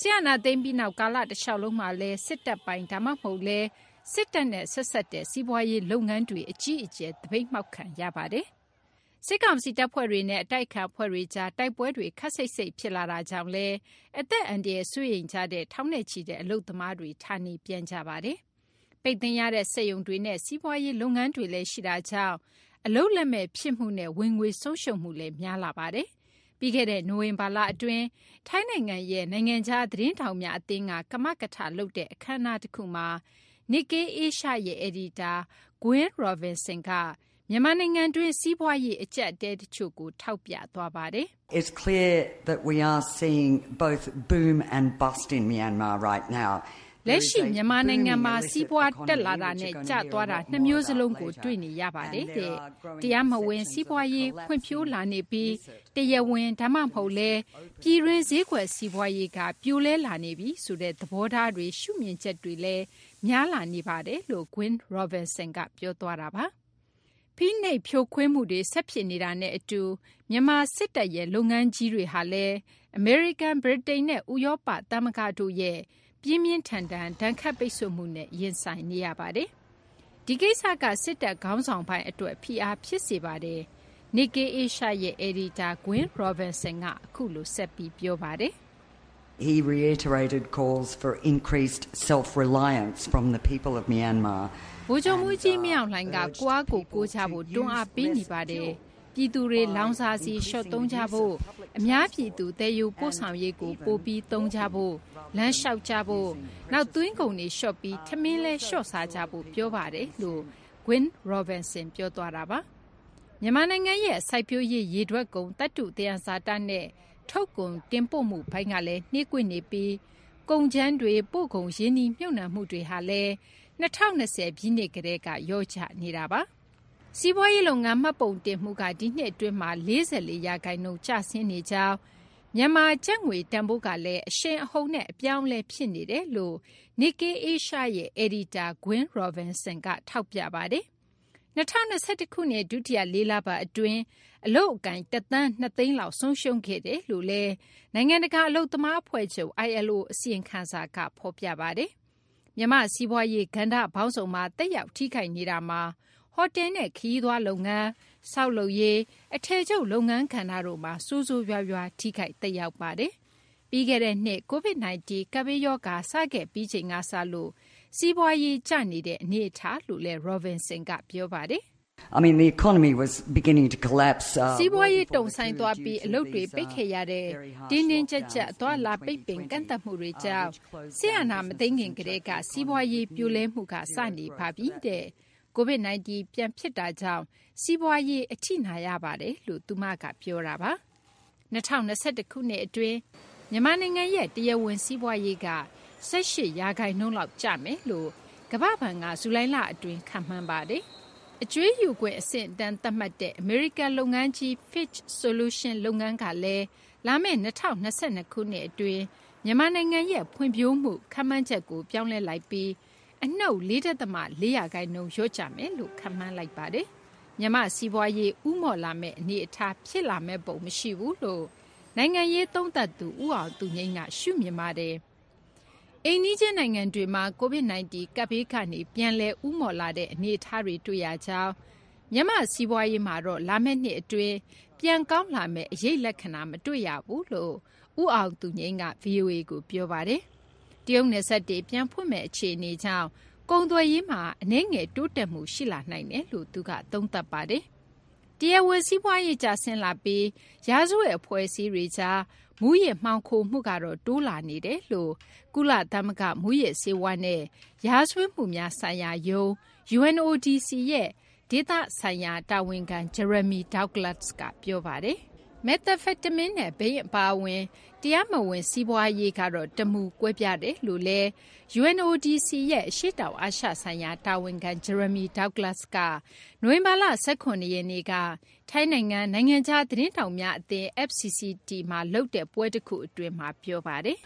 ဆီယနာသိမ့်ပြီးနောက်ကာလတစ်လျှောက်လုံးမှာလည်းစစ်တပ်ပိုင်းဒါမှမဟုတ်လဲစစ်တပ်နဲ့ဆက်ဆက်တဲ့စီးပွားရေးလုပ်ငန်းတွေအကြီးအကျယ်တပိတ်မှောက်ခံရပါတယ်။စစ်ကောင်စီတပ်ဖွဲ့တွေနဲ့အတိုက်ခံဖွဲ့တွေကြားတိုက်ပွဲတွေခက်ဆိတ်ဆိတ်ဖြစ်လာတာကြောင့်လဲအသက်အန္တရာယ်ဆွေးရင်ကြတဲ့ထောင်နဲ့ချီတဲ့အလုပ်သမားတွေဌာနေပြန်ကြပါတယ်။ပိတ်သိမ်းရတဲ့စက်ရုံတွေနဲ့စီးပွားရေးလုပ်ငန်းတွေလည်းရှိတာကြောင့်အလုပ်လက်မဲ့ဖြစ်မှုနဲ့ဝင်ငွေဆုံးရှုံးမှုလည်းများလာပါတယ်။ပြီးခဲ့တဲ့နိုဝင်ဘာလအတွင်းထိုင်းနိုင်ငံရဲ့နိုင်ငံခြားသတင်းထောက်များအသင်းကကမကထလုပ်တဲ့အခမ်းအနားတစ်ခုမှာ Nikkei Asia ရဲ့ editor Gwen Robinson ကမြန်မာနိုင်ငံတွင်းစီးပွားရေးအကျပ်အတည်းတချို့ကိုထောက်ပြသွားပါတယ်။ It's clear that we are seeing both boom and bust in Myanmar right now. လက်ရှိမြန်မာနိုင်ငံမှာစီးပွားတက်လာတာနဲ့ကျသွားတာနှစ်မျိုးစလုံးကိုတွေ့နေရပါတယ်တဲ့တရားမဝင်စီးပွားရေးဖွံ့ဖြိုးလာနေပြီးတရားဝင်ဒါမှမဟုတ်လဲပြည်တွင်းဈေးကွက်စီးပွားရေးကပြိုလဲလာနေပြီဆိုတဲ့သဘောထားတွေရှုမြင်ချက်တွေလည်းများလာနေပါတယ်လို့ Gwen Robinson ကပြောသွားတာပါဖိနှိပ်ဖြိုခွင်းမှုတွေဆက်ဖြစ်နေတာနဲ့အတူမြန်မာစစ်တပ်ရဲ့လုပ်ငန်းကြီးတွေဟာလည်း American, Britain နဲ့ဥရောပသမဂ္ဂတို့ရဲ့ပြင်းပြင်းထန်ထန်ဒဏ်ခတ်ပိတ်ဆို့မှုနဲ့ရင်ဆိုင်နေရပါတယ်။ဒီကိစ္စကစစ်တပ်ခေါင်းဆောင်ပိုင်းအတွက်ဖိအားဖြစ်စေပါတယ်။ Nikkei Asia ရဲ့ editor Gwen Robinson ကအခုလိုဆက်ပြီးပြောပါတယ်။ He reiterated calls for increased self-reliance from the people of Myanmar. ဗိုလ်ချုပ်မှူးကြီးမြောက်လှိုင်ကကိုအားကိုကိုးချဖို့တွန်းအားပေးနေပါတယ်။ပြည်သူတွေလောင်စာစီရှော့သုံးကြဖို့အများပြည်သူတည်ယူပို့ဆောင်ရေးကိုပို့ပြီးသုံးကြဖို့လမ်းလျှောက်ကြဖို့နောက်သွင်းကုန်တွေရှော့ပြီးထမင်းလဲရှော့စားကြဖို့ပြောပါတယ်လို့ Gwen Robinson ပြောသွားတာပါမြန်မာနိုင်ငံရဲ့စိုက်ပျိုးရေးရေတွက်ကုန်တပ်တုတရားစာတနဲ့ထုတ်ကုန်တင်ပို့မှုဘိုင်းကလည်းနှေးကွေးနေပြီးကုန်ချမ်းတွေပို့ကုန်ရင်းနှီးမြှုပ်နှံမှုတွေဟာလည်း၂၀၂၀ပြည့်နှစ်ကတည်းကရော့ချနေတာပါစီးပွားရေးလုပ်ငန်းမှတ်ပုံတင်မှုကဒီနှစ်အတွင်းမှာ၄၄ရာခိုင်နှုန်းကျဆင်းနေကြောင်းမြန်မာကျပ်ငွေတန်ဖိုးကလည်းအရှိန်အဟုန်နဲ့အပြောင်းအလဲဖြစ်နေတယ်လို့ Nikkei Asia ရဲ့ editor Gwen Robinson ကထောက်ပြပါတယ်။၂၀၂၁ခုနှစ်ဒုတိယလေးလပတ်အတွင်းအလုပ်အကိုင်တစ်သန်းနှစ်သိန်းလောက်ဆုံးရှုံးခဲ့တယ်လို့လည်းနိုင်ငံတကာအလုပ်သမားအဖွဲ့ချုပ် I L O အစီရင်ခံစာကဖော်ပြပါတယ်။မြန်မာစီးပွားရေးကဏ္ဍပေါင်းစုံမှာတက်ရောက်ထိခိုက်နေတာမှာဟိုတယ်နဲ့ခရီးသွားလုပ်ငန်း၊ဆောက်လုပ်ရေးအထည်ချုပ်လုပ်ငန်းကဏ္ဍတို့မှာစိုးစိုးရွားရွားထိခိုက်သက်ရောက်ပါတယ်။ပြီးခဲ့တဲ့နှစ် ကိုဗစ်၁၉ ကပ်ဘေးရောဂါစခဲ့ပြီးချိန်ကစလို့စီးပွားရေးကျနေတဲ့အနေအထားလို့လည်း Robinson ကပြောပါတယ်။ I mean the economy was beginning to collapse. စီးပွားရေးတုံဆိုင်သွားပြီးအလုပ်တွေပိတ်ခဲ့ရတဲ့တင်းတင်းကြပ်ကြပ်သွားလာပိတ်ပင်ကန့်သတ်မှုတွေကြောင့်ဆီယနာမသိငင်ကလေးကစီးပွားရေးပြိုလဲမှုကစနေပါပြီတဲ့။ကိုဗစ်၁၉ ပြန်ဖြစ်တာကြောင့်စီးပွားရေးအထိနာရပါတယ်လို့သူမကပြောတာပါ။၂၀၂၁ခုနှစ်အတွင်းမြန်မာနိုင်ငံရဲ့တရားဝင်စီးပွားရေးက၁၈ရာခိုင်နှုန်းလောက်ကျမယ်လို့ကမ္ဘာ့ဘဏ်ကဇူလိုင်လအတွင်းခန့်မှန်းပါတယ်။အကျွေးယူခွင့်အဆင့်အတန်းသတ်မှတ်တဲ့ American လုပ်ငန်းကြီး Fitch Solution လုပ်ငန်းကလည်းလာမယ့်၂၀၂၂ခုနှစ်အတွင်းမြန်မာနိုင်ငံရဲ့ဖွံ့ဖြိုးမှုခန့်မှန်းချက်ကိုပြောင်းလဲလိုက်ပြီးအနှုတ် ၄.၄ ရာခိုင်နှုန်းလျော့ကျမယ်လို့ခန့်မှန်းလိုက်ပါတယ်။မြန်မာစီးပွားရေးဥမော့လာမယ့်အနေအထားဖြစ်လာမယ့်ပုံမရှိဘူးလို့နိုင်ငံရေးသုံးသပ်သူဦးအောင်သူငိမ့်ကရှုမြင်ပါတယ်။အိမ်နီးချင်းနိုင်ငံတွေမှာကိုဗစ်၁၉ကပ်ဘေးကနေပြန်လည်ဥမော့လာတဲ့အနေအထားတွေတွေ့ရကြောင်းမြန်မာစီးပွားရေးမှာတော့လာမယ့်နှစ်အတွင်းပြန်ကောင်းလာမယ့်အရေးလက္ခဏာမတွေ့ရဘူးလို့ဦးအောင်သူငိမ့်က ဗွီအိုအေ ကိုပြောပါတယ်။တရုတ်နယ်စပ်တွေပြန်ဖွင့်မဲ့အခြေအနေကြောင့်ကုန်သွယ်ရေးမှာအနည်းငယ်တိုးတက်မှုရှိလာနိုင်တယ်လို့သူကသုံးသပ်ပါတယ်။တရားဝင်စီးပွားရေးကျဆင်းလာပြီးရာဇဝတ်အဖွဲ့အစည်းတွေကြားမူရစ်မှောင်ခိုမှုကတော့တိုးလာနေတယ်လို့ကုလသမဂ္ဂမူရစ်ဆေးဝါးနဲ့ရာဇဝတ်မှုများဆိုင်ရာယုံ U N O D C ရဲ့ဒေသဆိုင်ရာတာဝန်ခံ Jeremy Douglas ကပြောပါတယ်။ methamphetamine နဲ့ဘိန်းအပါအဝင်တရားမဝင်စီးပွားရေးကတော့တမူကွဲပြားတယ်လို့လဲ U N O D C ရဲ့အရှေ့တောင်အာရှဆိုင်ရာတာဝန်ခံ Jeremy Douglas ကနိုဝင်ဘာလ၁၇ရက်နေ့ကထိုင်းနိုင်ငံနိုင်ငံခြားသတင်းတောင်များအသင်း F C C T မှာလုပ်တဲ့ပွဲတစ်ခုအတွင်းမှာပြောပါတယ်။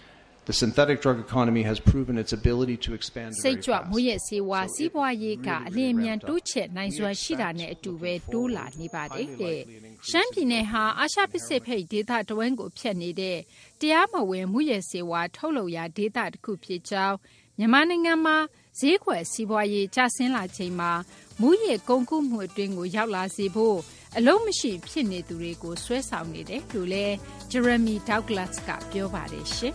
The synthetic drug economy has proven its ability to expand very စိတ်ကြွ fast. မူရဲ့စေဝါစီးပွားရေးကအလင်းအမြန်တိုးချဲ့နိုင်စွမ်းရှိတာနဲ့အတူပဲတိုးလာနေပါတယ်တဲ့ရှမ်းပြည်နယ်ဟာအာရှပစိဖိတ်ဒေသတဝန်းကိုဖျက်နေတဲ့တရားမဝင်မူရဲ့စေဝါထုတ်လုပ်ရာဒေသတစ်ခုဖြစ်ကြောင်းမြန်မာနိုင်ငံမှာဈေးကွက်စီးပွားရေးကျဆင်းလာချိန်မှာမူရဲ့ကုန်ကူးမှုအတွင်းကိုရောက်လာစေဖို့အလုံးမရှိဖြစ်နေသူတွေကိုဆွဲဆောင်နေတယ်လို့လဲဂျယ်ရမီဒေါက်ဂလတ်ကပြောပါတယ်ရှင်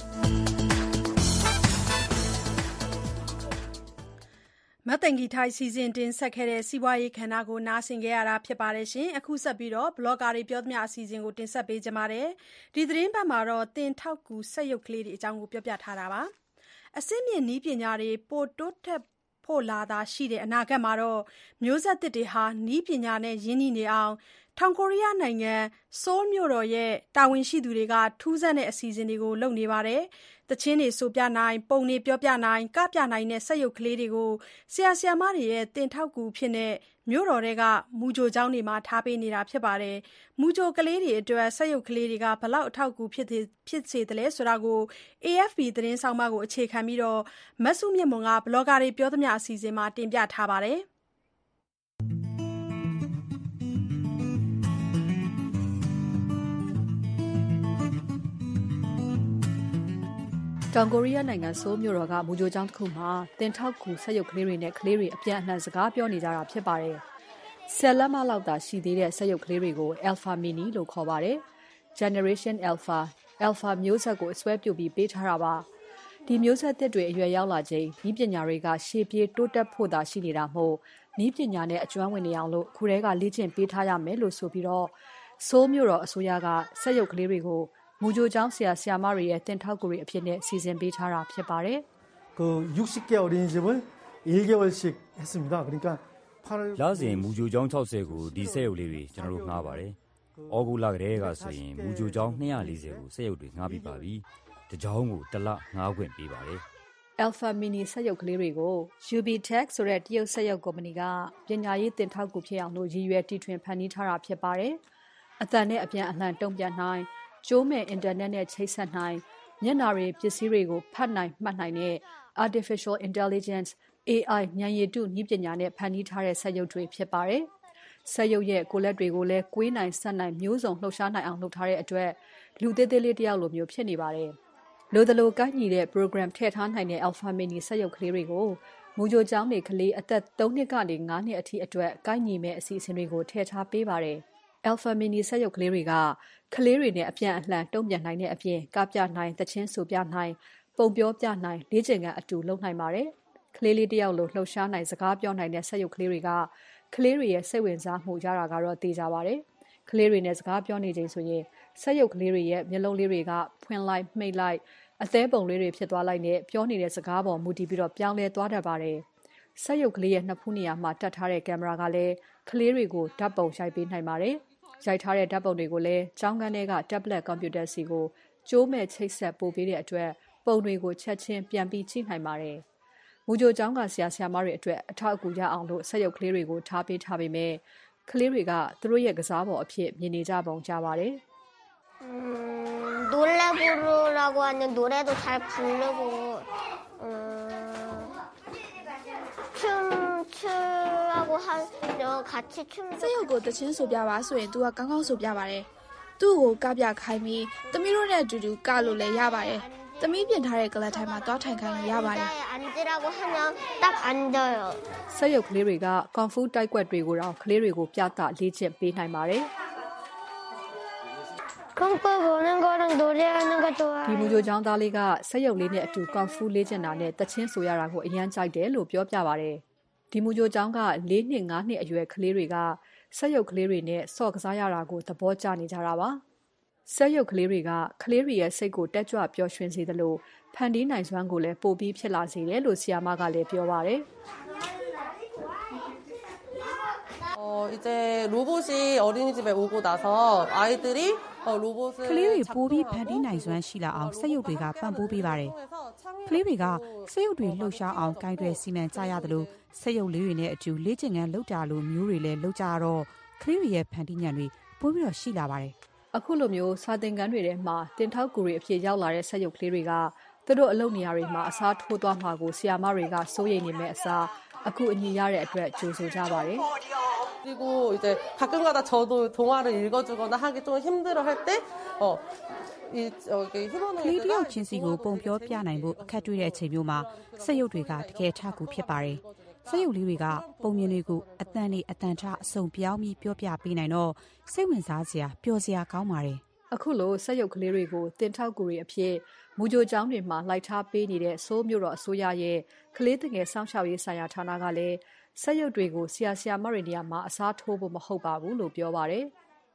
မတ်တန်ဂီထိုင်စီစဉ်တင်ဆက်ခဲ့တဲ့စီးပွားရေးခန္ဓာကိုနားဆင်ခဲ့ရတာဖြစ်ပါတယ်ရှင်အခုဆက်ပြီးတော့ဘလော့ဂါတွေပြောသမျှအစီအစဉ်ကိုတင်ဆက်ပေးကြပါမယ်ဒီသတင်းပတ်မှာတော့တင်ထောက်ကူစက်ရုပ်ကလေးတွေအကြောင်းကိုပြောပြထားတာပါအစစ်မြင့်နည်းပညာတွေပိုတိုးတက်ဖို့လာတာရှိတဲ့အနာဂတ်မှာတော့မျိုးဆက်သစ်တွေဟာနည်းပညာနဲ့ရင်းနှီးနေအောင်တောင်ကိုရီးယားနိုင်ငံဆိုးလ်မြို့တော်ရဲ့တာဝန်ရှိသူတွေကထူးဆန်းတဲ့အစီအစဉ်တွေကိုလုပ်နေပါတယ်။တချင်းတွေဆိုပြနိုင်ပုံတွေပြောပြနိုင်ကပြနိုင်တဲ့စက်ရုပ်ကလေးတွေကိုဆရာဆရာမတွေရဲ့တင်ထောက်ကူဖြစ်တဲ့မြို့တော်တွေကမူကြိုကျောင်းတွေမှာထားပေးနေတာဖြစ်ပါတယ်။မူကြိုကလေးတွေအတွက်စက်ရုပ်ကလေးတွေကဘလောက်အထောက်အကူဖြစ်ဖြစ်စေတယ်လဲဆိုတာကို အေအက်ဖ်ပီ သတင်းဆောင်မကိုအခြေခံပြီးတော့မဆုမြင့်မွန်ကဘလော့ဂါတွေပြောသမျှအစီအစဉ်မှာတင်ပြထားပါတယ်။တောင်ကိုရီးယားနိုင်ငံဆိုးလ်မြို့တော်ကမူကြိုကျောင်းတစ်ခုမှာတင်ထောက်ကူစက်ရုပ်ကလေးတွေနဲ့ကလေးတွေအပြန်အလှန်စကားပြောနေကြတာဖြစ်ပါတယ်။ဆယ်လက်မလောက်သာရှိသေးတဲ့စက်ရုပ်ကလေးတွေကို Alpha Mini လို့ခေါ်ပါတယ်။ Generation Alpha Alpha မျိုးဆက်ကိုအစွဲပြုပြီးပေးထားတာပါ။ဒီမျိုးဆက်သစ်တွေအရွယ်ရောက်လာချိန်ဤပညာတွေကရှေ့ပြေးတိုးတက်ဖို့သာရှိနေတာမို့ဤပညာနဲ့အကျွမ်းဝင်နေအောင်လို့ခုတည်းကလေ့ကျင့်ပေးထားရမယ်လို့ဆိုပြီးတော့ဆိုးလ်မြို့တော်အစိုးရကစက်ရုပ်ကလေးတွေကိုမူကြိုကျောင်းဆရာဆရာမတွေရဲ့တင်ထောက်ကူတွေအဖြစ်နဲ့စီစဉ်ပေးထားတာဖြစ်ပါတယ်။그 육십 개 어린이집을 일 개월씩 했습니다. 그러니까 팔 월 လစဉ်မူကြိုကျောင်း၆၀ကိုဒီစက်ရုပ်လေးတွေကျွန်တော်တို့ငှားပါတယ်။ဩဂုတ်လကတည်းကဆိုရင်မူကြိုကျောင်း၂၄၀ကိုစက်ရုပ်တွေငှားပြီးပါပြီ။တစ်ကျောင်းကိုတစ်လငှားခွင့်ပေးပါတယ်။ Alpha Mini စက်ရုပ်ကလေးတွေကို ယူ ဘီ Tech ဆိုတဲ့တရုတ်စက်ရုပ်ကုမ္ပဏီကပညာရေးတင်ထောက်ကူဖြစ်အောင်လို့ရည်ရွယ်တီထွင်ဖန်တီးထားတာဖြစ်ပါတယ်။အသံနဲ့အပြန်အလှန်တုံ့ပြန်နိုင်ကျိုးမဲ့အင်တာနက်နဲ့ချိတ်ဆက်နိုင်မျက်နှာတွေပစ္စည်းတွေကိုဖတ်နိုင်မှတ်နိုင်တဲ့ Artificial Intelligence အေ အိုင် ဉာဏ်ရည်တုနည်းပညာနဲ့ဖန်တီးထားတဲ့စက်ရုပ်တွေဖြစ်ပါတယ်။စက်ရုပ်ရဲ့ကိုယ်လက်တွေကိုလည်းကွေးနိုင်ဆက်နိုင်မျိုးစုံလှုပ်ရှားနိုင်အောင်လုပ်ထားတဲ့အတွက်လူသေးသေးလေးတစ်ယောက်လိုမျိုးဖြစ်နေပါတယ်။လိုသလိုကိုက်ညီတဲ့ program ထည့်ထားနိုင်တဲ့ Alpha Mini စက်ရုပ်ကလေးတွေကိုမူကြိုကျောင်းတွေကလေးအသက်၃နှစ်ကနေ၅နှစ်အထိအတွက်ကိုက်ညီမဲ့အစီအစဉ်တွေကိုထည့်ထားပေးပါတယ်။ Alpha Mini စက်ရုပ်ကလေးတွေကကလေးတွေနဲ့အပြန်အလှန်တုံ့ပြန်နိုင်တဲ့အပြင်ကပြနိုင်တချင်းဆိုပြနိုင်ပုံပြောပြနိုင်လေ့ကျင့်ခန်းအတူလုပ်နိုင်ပါတယ်။ကလေးလေးတယောက်လိုလှုပ်ရှားနိုင်စကားပြောနိုင်တဲ့စက်ရုပ်ကလေးတွေကကလေးတွေရဲ့စိတ်ဝင်စားမှုရတာကတော့သိကြပါတယ်။ကလေးတွေနဲ့စကားပြောနေချိန်ဆိုရင်စက်ရုပ်ကလေးတွေရဲ့မျက်လုံးလေးတွေကဖွင့်လိုက်မှိတ်လိုက်အသေးပုံလေးတွေဖြစ်သွားလိုက်နဲ့ပြောနေတဲ့စကားပေါ်မူတည်ပြီးတော့ပြောင်းလဲသွားတတ်ပါတယ်။စက်ရုပ်ကလေးရဲ့နှစ်ဖူးနေရာမှာတက်ထားတဲ့ကင်မရာကလည်းကလေးတွေကိုဓာတ်ပုံရိုက်ပေးနိုင်ပါတယ်။ရိုက်ထားတဲ့ဓာတ်ပုံတွေကိုလည်းကျောင်းကန်းထဲက tablet computer စီကိုကျိုးမဲ့ချိတ်ဆက်ပို့ပေးတဲ့အတွက်ပုံတွေကိုချက်ချင်းပြန်ပြီးကြည့်နိုင်ပါတယ်။မူကြိုကျောင်းကဆရာဆရာမတွေအတွက်အထောက်အကူရအောင်လို့စက်ရုပ်ကလေးတွေကိုထားပေးထားပေမဲ့ကလေးတွေကသူတို့ရဲ့ကစားပေါ်အဖြစ်မြင်နေကြပုံကြပါတယ်။ 음, 노래 부르라고 하면 노래도 잘 부르고 음, 춤 추라고 하면 같이 춤 စက်ရုပ်ကိုတချင်းဆိုပြပါဆိုရင် तू ကကောင်းကောင်းဆိုပြပါတယ်။သူ့ကိုကပြခိုင်းပြီးသမီးတို့နဲ့အတူတူကလို့လည်းရပါတယ်။သမီးပြင်ထားတဲ့ကလပ်ထိုင်မှာသွားထိုင်ခိုင်းလို့ရပါတယ်။ 앉으라고 하면 딱 앉아요. စက်ရုပ်ကလေးတွေကကွန်ဖူးတိုက်ကွက်တွေကိုတော့ကလေးတွေကိုပြသလေ့ကျင့်ပေးနိုင်ပါတယ်။ 콩쿠 보는 거랑 노래하는 거 좋아해요. ဒီမူကြိုကျောင်းသားလေးကစက်ရုပ်လေးနဲ့အတူကွန်ဖူးလေ့ကျင့်တာနဲ့တချင်းဆိုရတာကိုအရန်ကြိုက်တယ်လို့ပြောပြပါတယ်။ဒီမူကြိုကျောင်းက၄နှစ်၅နှစ်အရွယ်ကလေးတွေကစက်ရုပ်ကလေးတွေနဲ့ဆော့ကစားရတာကိုသဘောကျနေကြတာပါ။စက်ရုပ်ကလေးတွေကကလေးတွေရဲ့စိတ်ကိုတက်ကြွပျော်ရွှင်စေသလိုဖန်တီးနိုင်စွမ်းကိုလည်းပိုပြီးဖြစ်လာစေတယ်လို့ဆရာမကလည်းပြောပါတယ်။ 어 이제 로봇이 어린이집에 오고 나서 아이들이 어 로봇을 ကလေးတွေပိုပြီးဖန်တီးနိုင်စွမ်းရှိလာအောင်စက်ရုပ်တွေကပံ့ပိုးပေးပါတယ်။ကလေးတွေကစက်ရုပ်တွေလှုပ်ရှားအောင်ကိုင်တွယ်စီမံကြရတယ်လို့စက်ရုပ်လေးတွေနဲ့အတူလေ့ကျင့်ခန်းလုပ်တာလို့မျိုးတွေလည်းလုပ်ကြတော့ကလေးတွေရဲ့ဖန်တီးဉာဏ်တွေပိုပြီးတော့ရှိလာပါတယ်။အခုလိုမျိုးစာသင်ခန်းတွေထဲမှာတင်ထောက်ကူတွေအဖြစ်ရောက်လာတဲ့စက်ရုပ်ကလေးတွေကသူတို့အလုပ်နေရာတွေမှာအစားထိုးသွားမှာကိုဆီယာမတွေကစိုးရိမ်နေမဲ့အစားအခုအညီရတဲ့အတွက်ကြိုးဆိုကြပါတယ် 그리고 이제 가끔가다 저도 동화를 읽어주거나 하기 좀 힘들어할 때 어 이 저기 희망을 ကလေးတယောက်ချင်းစီကိုပုံပြောပြနိုင်ဖို့အခက်တွေ့တဲ့အချိန်မျိုးမှာစက်ရုပ်တွေကတကယ်ထကူဖြစ်ပါတယ်စက်ရုပ်လေးတွေကပုံမြင်တွေကိုအတန်လေးအတန်ထအစုံပြောင်းပြီးပြောပြပေးနိုင်တော့စိတ်ဝင်စားစရာပျော်စရာကောင်းပါတယ်အခုလိုစက်ရုပ်ကလေးတွေကိုတင်ထောက်ကူတွေအဖြစ်မူကြိုကျောင်းတွေမှာလိုက်ထားပေးနေတဲ့ဆိုးမျိုးတော်အစိုးရရဲ့ကလေးတငယ်စောင့်ရှောက်ရေးဆိုင်ရာဌာနကလည်းစက်ရုပ်တွေကိုဆရာဆရာမတွေနေရာမှာအစားထိုးဖို့မဟုတ်ပါဘူးလို့ပြောပါတယ်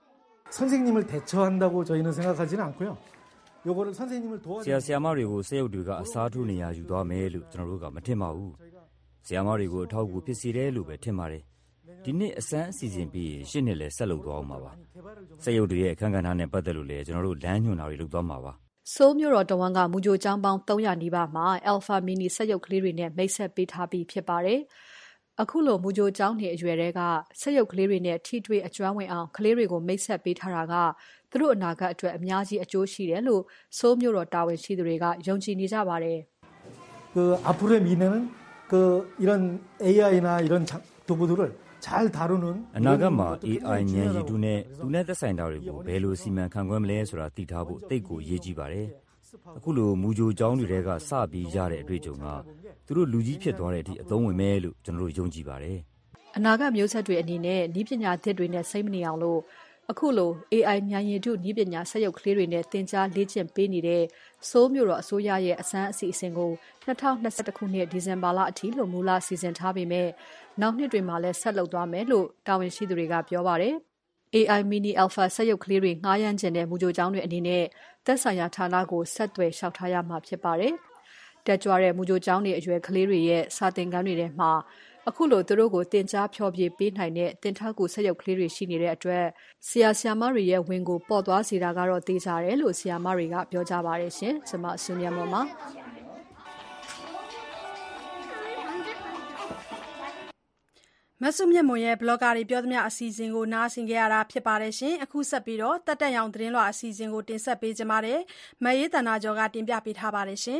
선생님을 대처한다고 저희는 생각하지는 않고요. 요거를 선생님을 도와주는 ဆရာဆရာမတွေကိုစက်ရုပ်တွေကအစားထိုးနေရယူသွားမယ်လို့ကျွန်တော်တို့ကမထင်ပါဘူးဆရာမတွေကိုအထောက်အကူဖြစ်စေတယ်လို့ပဲထင်ပါတယ်ဒီနှစ်အစမ်းအစီအစဉ်ပြီးရှစ်နှစ်လဲဆက်လုပ်သွားအောင်ပါပါစက်ရုပ်တွေရဲ့အခန်းကဏ္ဍနဲ့ပတ်သက်လို့လဲကျွန်တော်တို့လမ်းညွှန်တာတွေလုပ်သွားမှာပါဆိုးမျိုးတော်တဝန်ကမူကြိုကျောင်းပေါင်းသုံးရာနီးပါးမှာ Alpha Mini စက်ရုပ်ကလေးတွေနဲ့မိတ်ဆက်ပေးထားပြီးဖြစ်ပါတယ်အခုလိုမူကြိုကျောင်းနေအရွယ်တွေကစက်ရုပ်ကလေးတွေနဲ့ထိတွေ့အကျွမ်းဝင်အောင်ကလေးတွေကိုမိတ်ဆက်ပေးထားတာကသူတို့အနာဂတ်အတွက်အများကြီးအကျိုးရှိတယ်လို့ဆိုးမျိုးတော်တာဝန်ရှိသူတွေကယုံကြည်နေကြပါတယ် 그 앞으로의 미래는 그 이런 에이아이나 이런 도구들을 잘 다루는 အနာဂတ်မှာ အေးအိုင် ဉာဏ်ရည်တုနဲ့သူနဲ့သက်ဆိုင်တာတွေကိုဘယ်လိုစီမံခန့်ခွဲမလဲဆိုတာသိထားဖို့တိတ်ကိုရေးကြည့်ပါတယ်အခုလိုမူကြိုကျောင်းတွေကစပြီးရတဲ့အတွေ့အကြုံကသူတို့လူကြီးဖြစ်သွားတဲ့အထိအသုံးဝင်မယ်လို့ကျွန်တော်တို့ယုံကြည်ပါတယ်အနာဂတ်မျိုးဆက်တွေအနေနဲ့ဤပညာသစ်တွေနဲ့စိတ်မနေအောင်လို့အခုလို အေးအိုင် ဉာဏ်ရည်တုဤပညာစက်ရုပ်ကလေးတွေနဲ့သင်ကြားလေ့ကျင့်ပေးနေတဲ့ဆိုးမျိုးတော်အစိုးရရဲ့အစမ်းအစီအစဉ်ကိုနှစ်ထောင်နှစ်ဆယ့်တစ်ခုနှစ်ဒီဇင်ဘာလအထိလို့မူလစီစဉ်ထားပေမဲ့နောက်နှစ်တွေမှာလည်းဆက်လုပ်သွားမယ်လို့တာဝန်ရှိသူတွေကပြောပါတယ်အေးအိုင် Mini Alpha စက်ရုပ်ကလေးတွေငှားရမ်းခြင်းတဲ့မူကြိုကျောင်းတွေအနေနဲ့သက်ဆိုင်ရာဌာနကိုဆက်သွယ်လျှောက်ထားရမှာဖြစ်ပါတယ်တက်ကြွတဲ့မူကြိုကျောင်းတွေအရွယ်ကလေးတွေရဲ့စာသင်ခန်းတွေထဲမှာအခုလိုသူတို့ကိုတင် जा ဖျော်ဖြေပေးနိုင်တဲ့တင်ထောက်ကူဆက်ရုပ်ကလေးတွေရှိနေတဲ့အတွက်ဆရာဆရာမတွေရဲ့ဝင်ကိုပေါ်သွားစေတာကတော့သိကြတယ်လို့ဆရာမတွေကပြောကြပါတယ်ရှင်ကျွန်မအစုမြတ်မော်ပါမဆုမြတ်မွန်ရဲ့ blogger တွေပြောသမျှအစီအစဉ်ကိုနားဆင်ကြရတာဖြစ်ပါတယ်ရှင်အခုဆက်ပြီးတော့တက်တက်ရောင်သတင်းလွှာအစီအစဉ်ကိုတင်ဆက်ပေးကြပါမယ်မရေးတနာကျော်ကတင်ပြပေးထားပါတယ်ရှင်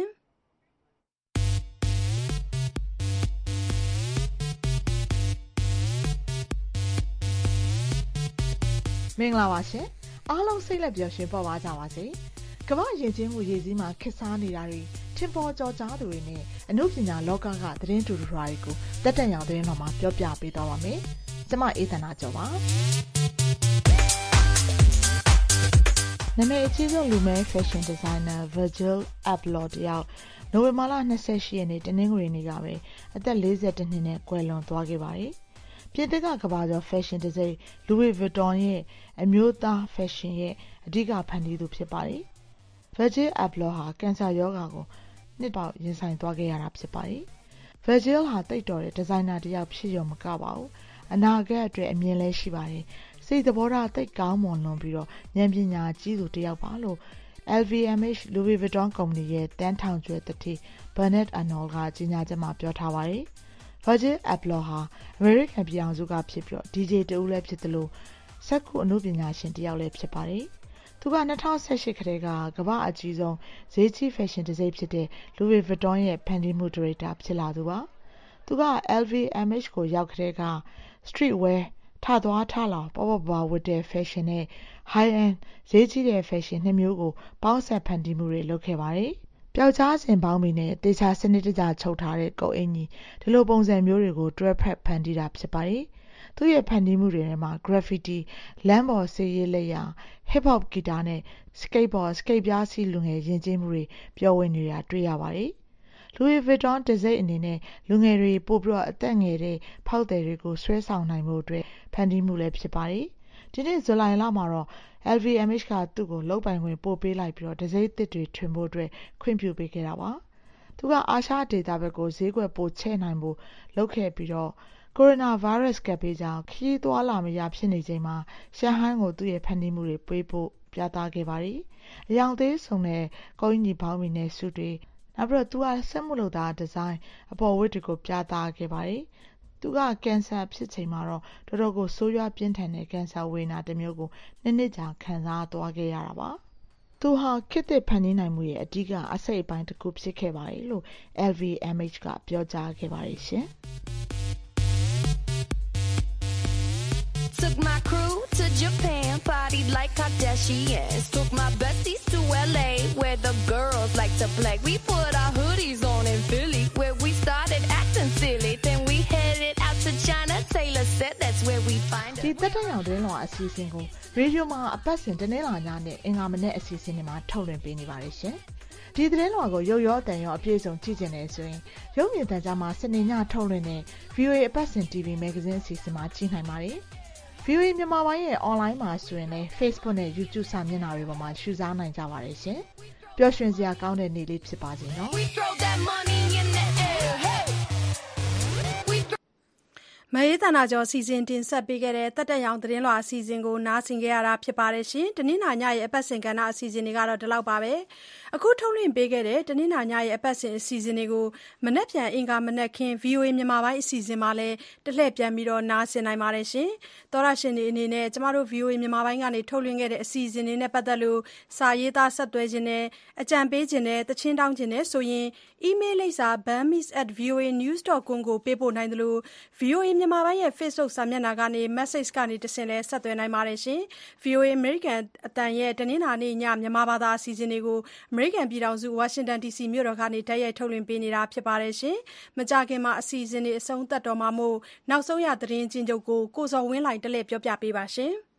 မင်္ဂလာပါရှင်အားလုံးစိတ်လက်ပျော်ရွှင်ပေါ်ပါကြပါစေကမ္ဘာယဉ်ကျေးမှုရည်စည်းမှာခေတ်စားနေတာတွေထင်ပေါ်ကျော်ကြားသူတွေနဲ့အမှုပညာလောကကသတင်းတူတူတွေကိုတက်တက်ရောင်သတင်းတော်မှာပြောပြပေးသွားပါမယ်ကျွန်မအေးသနာကျော်ပါနာမည်အကြီးဆုံးလူမဲ fashion designer Virgil Abloh တယောက်နိုဝင်ဘာလ၂၈ရက်နေ့တနင်္ဂနွေနေ့ကပဲအသက်၄၁နှစ်နဲ့ကွယ်လွန်သွားခဲ့ပါတယ်ပြင်သစ်ကကမ္ဘာကျော် fashion တစိမ့် Louis Vuitton ရဲ့အမျိုးသား fashion ရဲ့အဓိကဖန်တီးသူဖြစ်ပါတယ်။ Virgil Abloh ဟာကင်ဆာရောဂါကိုနှစ်ပေါက်ရင်ဆိုင်သွားခဲ့ရတာဖြစ်ပါတယ်။ Virgil ဟာတိတ်တော်တဲ့ဒီဇိုင်နာတစ်ယောက်ဖြစ်ရုံမကပါဘူး။အနာဂတ်အတွက်အမြင်လဲရှိပါတယ်။စိတ်သဘောထားတိတ်ကောင်းမွန်လွန်ပြီးတော့ဉာဏ်ပညာကြီးသူတစ်ယောက်ပါလို့ L V M H Louis Vuitton ကုမ္ပဏီရဲ့တန်းထောင်ကျွဲတတိ Bernard Arnault ကကြီးညာချက်မှာပြောထားပါတယ်။ Virgil Abloh ဟာအမေရိကန်ပြည်အောင်စုကဖြစ်ပြီးတော့ ဒီ ဂျေ တူလည်းဖြစ်တယ်လို့စက္ကူအမှုပညာရှင်တစ်ယောက်လည်းဖြစ်ပါတယ်။သူက၂၀၁၈ခထဲကကမ္ဘာအကြီးဆုံးဈေးကြီး fashion တစိမ့်ဖြစ်တဲ့ Louis Vuitton ရဲ့ဖန်တီးမှုဒါရိုက်တာဖြစ်လာသူပါ။သူက L V M H ကိုရောက်ခထဲက street wear ထသွားထလောင်ပေါ်ပေါ်ပါဝတ်တဲ့ fashion နဲ့ high end ဈေးကြီးတဲ့ fashion နှစ်မျိုးကိုပေါင်းစပ်ဖန်တီးမှုတွေလုပ်ခဲ့ပါတယ်။ပျောက်ကြားစဉ်ပေါင်းပြီးနဲ့တေချာစနစ်တကျချုပ်ထားတဲ့ကုတ်အင်ကြီးဒီလိုပုံစံမျိုးတွေကိုတွဲဖက်ဖန်တီးတာဖြစ်ပါတယ်။သူ့ရဲ့ဖန်တီးမှုတွေထဲမှာ graffiti လမ်းပေါ်ဆေးရည်လက်ရာ hip hop ဂီတာနဲ့ skateboard စကိတ်ပြားစီးလူငယ်ယဉ်ကျေးမှုတွေပျော်ဝင်နေတာတွေ့ရပါတယ်။ Louis Vuitton တစိမ့်အနေနဲ့လူငယ်တွေပို့ပြီးတော့အသက်ငယ်တဲ့ဖောက်သည်တွေကိုဆွဲဆောင်နိုင်မှုအတွက်ဖန်တီးမှုလည်းဖြစ်ပါတယ်။ဒီနေ့ဇူလိုင်လမှာတော့ L V M H ကသူ့ကိုလုပ်ပိုင်ခွင့်ပို့ပေးလိုက်ပြီးတော့တစိမ့်သစ်တွေထွင်ဖို့အတွက်ခွင့်ပြုပေးခဲ့တာပါ။သူကအာရှဒေသဘက်ကိုဈေးကွက်ပိုချဲ့နိုင်ဖို့လုပ်ခဲ့ပြီးတော့ကိုရိုနာဗိုင်းရပ်စ်ကပ်ဘေးကြောင့်ခရီးသွားလာမရဖြစ်နေချိန်မှာရှန်ဟိုင်းကိုသူ့ရဲ့ဖန်တီးမှုတွေပေးဖို့ပြသခဲ့ပါတယ်။အယောင်သေးဆုံးတဲ့ကုန်းကြီးပေါင်းမီနဲ့စုတွေနောက်ပြီးတော့သူကစက်မှုလုပ်သားဒီဇိုင်းအပေါ်ဝတ်တွေကိုပြသခဲ့ပါတယ်။သူကကင်ဆာဖြစ်ချိန်မှာတော့တော်တော်ကိုဆိုးရွားပြင်းထန်တဲ့ကင်ဆာဝေဒနာတစ်မျိုးကိုနှစ်နှစ်ကြာခံစားသွားခဲ့ရတာပါ။သူဟာခေတ်သစ်ဖန်တီးနိုင်မှုရဲ့အဓိကအစိတ်အပိုင်းတစ်ခုဖြစ်ခဲ့ပါတယ်လို့ L V M H ကပြောကြားခဲ့ပါတယ်ရှင် Took my crew to Japan, partied like Kardashians. Took my besties to L A, where the girls like to play. We put our hoodies on in Philly, where we started acting silly. Then we headed out to China. Taylor said that's where we find her. ဒီတက်တရောင်တွင်လောအစီအစဉ်ကိုရေဒီယိုမှာအပတ်စဉ်တနေ့လာညနဲ့အင်္ဂါမနေ့အစီအစဉ်တွေမှာထုတ်လွှင့်ပေးနေပါတယ်ရှင်။ဒီသတင်းလွှာကိုရုပ်ရောတန်ရောအပြည့်စုံကြည့်ကျင်နေဆိုရင်ရုပ်မြင်သံကြားမှာစနေညထုတ်လွှင့်တဲ့ V O A အပတ်စဉ် T V Magazine အစီအစဉ်မှာကြည့်နိုင်ပါတယ်။ V O A မြန်မာပိုင်းရဲ့ online မှာဆိုရင်လည်း Facebook နဲ့ YouTube စာမျက်နှာတွေပေါ်မှာရှုစားနိုင်ကြပါတယ်ရှင်။ပျော်ရွှင်စရာကောင်းတဲ့နေ့လေးဖြစ်ပါစေနော်။မအေးတနာကျော်စီစဉ်တင်ဆက်ပေးခဲ့တဲ့တက်တက်ရောင်သတင်းလွှာအစီအစဉ်ကိုနားဆင်ကြရတာဖြစ်ပါတယ်ရှင်။တနင်္လာညရဲ့အပတ်စဉ်ကဏ္ဍအစီအစဉ်တွေကတော့ဒီလောက်ပါပဲ။အခုထုတ်လွှင့်ပေးခဲ့တဲ့တနင်္လာညရဲ့အပတ်စဉ်အစီအစဉ်တွေကိုမနက်ဖြန်အင်္ဂါမနက်ခင်း V O A မြန်မာပိုင်းအစီအစဉ်မှာလည်းတလှည့်ပြန်ပြီးတော့နားဆင်နိုင်ပါတယ်ရှင်။သောရရှင်တွေအနေနဲ့ကျမတို့ V O A မြန်မာပိုင်းကနေထုတ်လွှင့်ခဲ့တဲ့အစီအစဉ်တွေနဲ့ပတ်သက်လို့စာရေးသားဆက်သွယ်ခြင်းနဲ့အကြံပေးခြင်းနဲ့တခြင်းတောင်းခြင်းနဲ့ဆိုရင် email လိပ်စာ burmese at v o a news dot com ကိုပေးပို့နိုင်တယ်လို့ V O A မြန်မာပိုင်းရဲ့ Facebook စာမျက်နှာကနေ message ကနေတဆင့်လဲဆက်သွယ်နိုင်ပါတယ်ရှင်။ V O A American အတန်ရဲ့တနင်္လာနေ့ညမြန်မာဘာသာအစီအစဉ်တွေကို American ပြည်ထောင်စု Washington D C မြို့တော်ကနေတိုက်ရိုက်ထုတ်လွှင့်ပေးနေတာဖြစ်ပါတယ်ရှင်။မကြခင်မှာအစီအစဉ်တွေအဆုံးသတ်တော်မှာမို့နောက်ဆုံးရသတင်းချင်းချုပ်ကိုကိုစော်ဝင်းလှိုင်တလဲပြောပြပေးပါရှင်။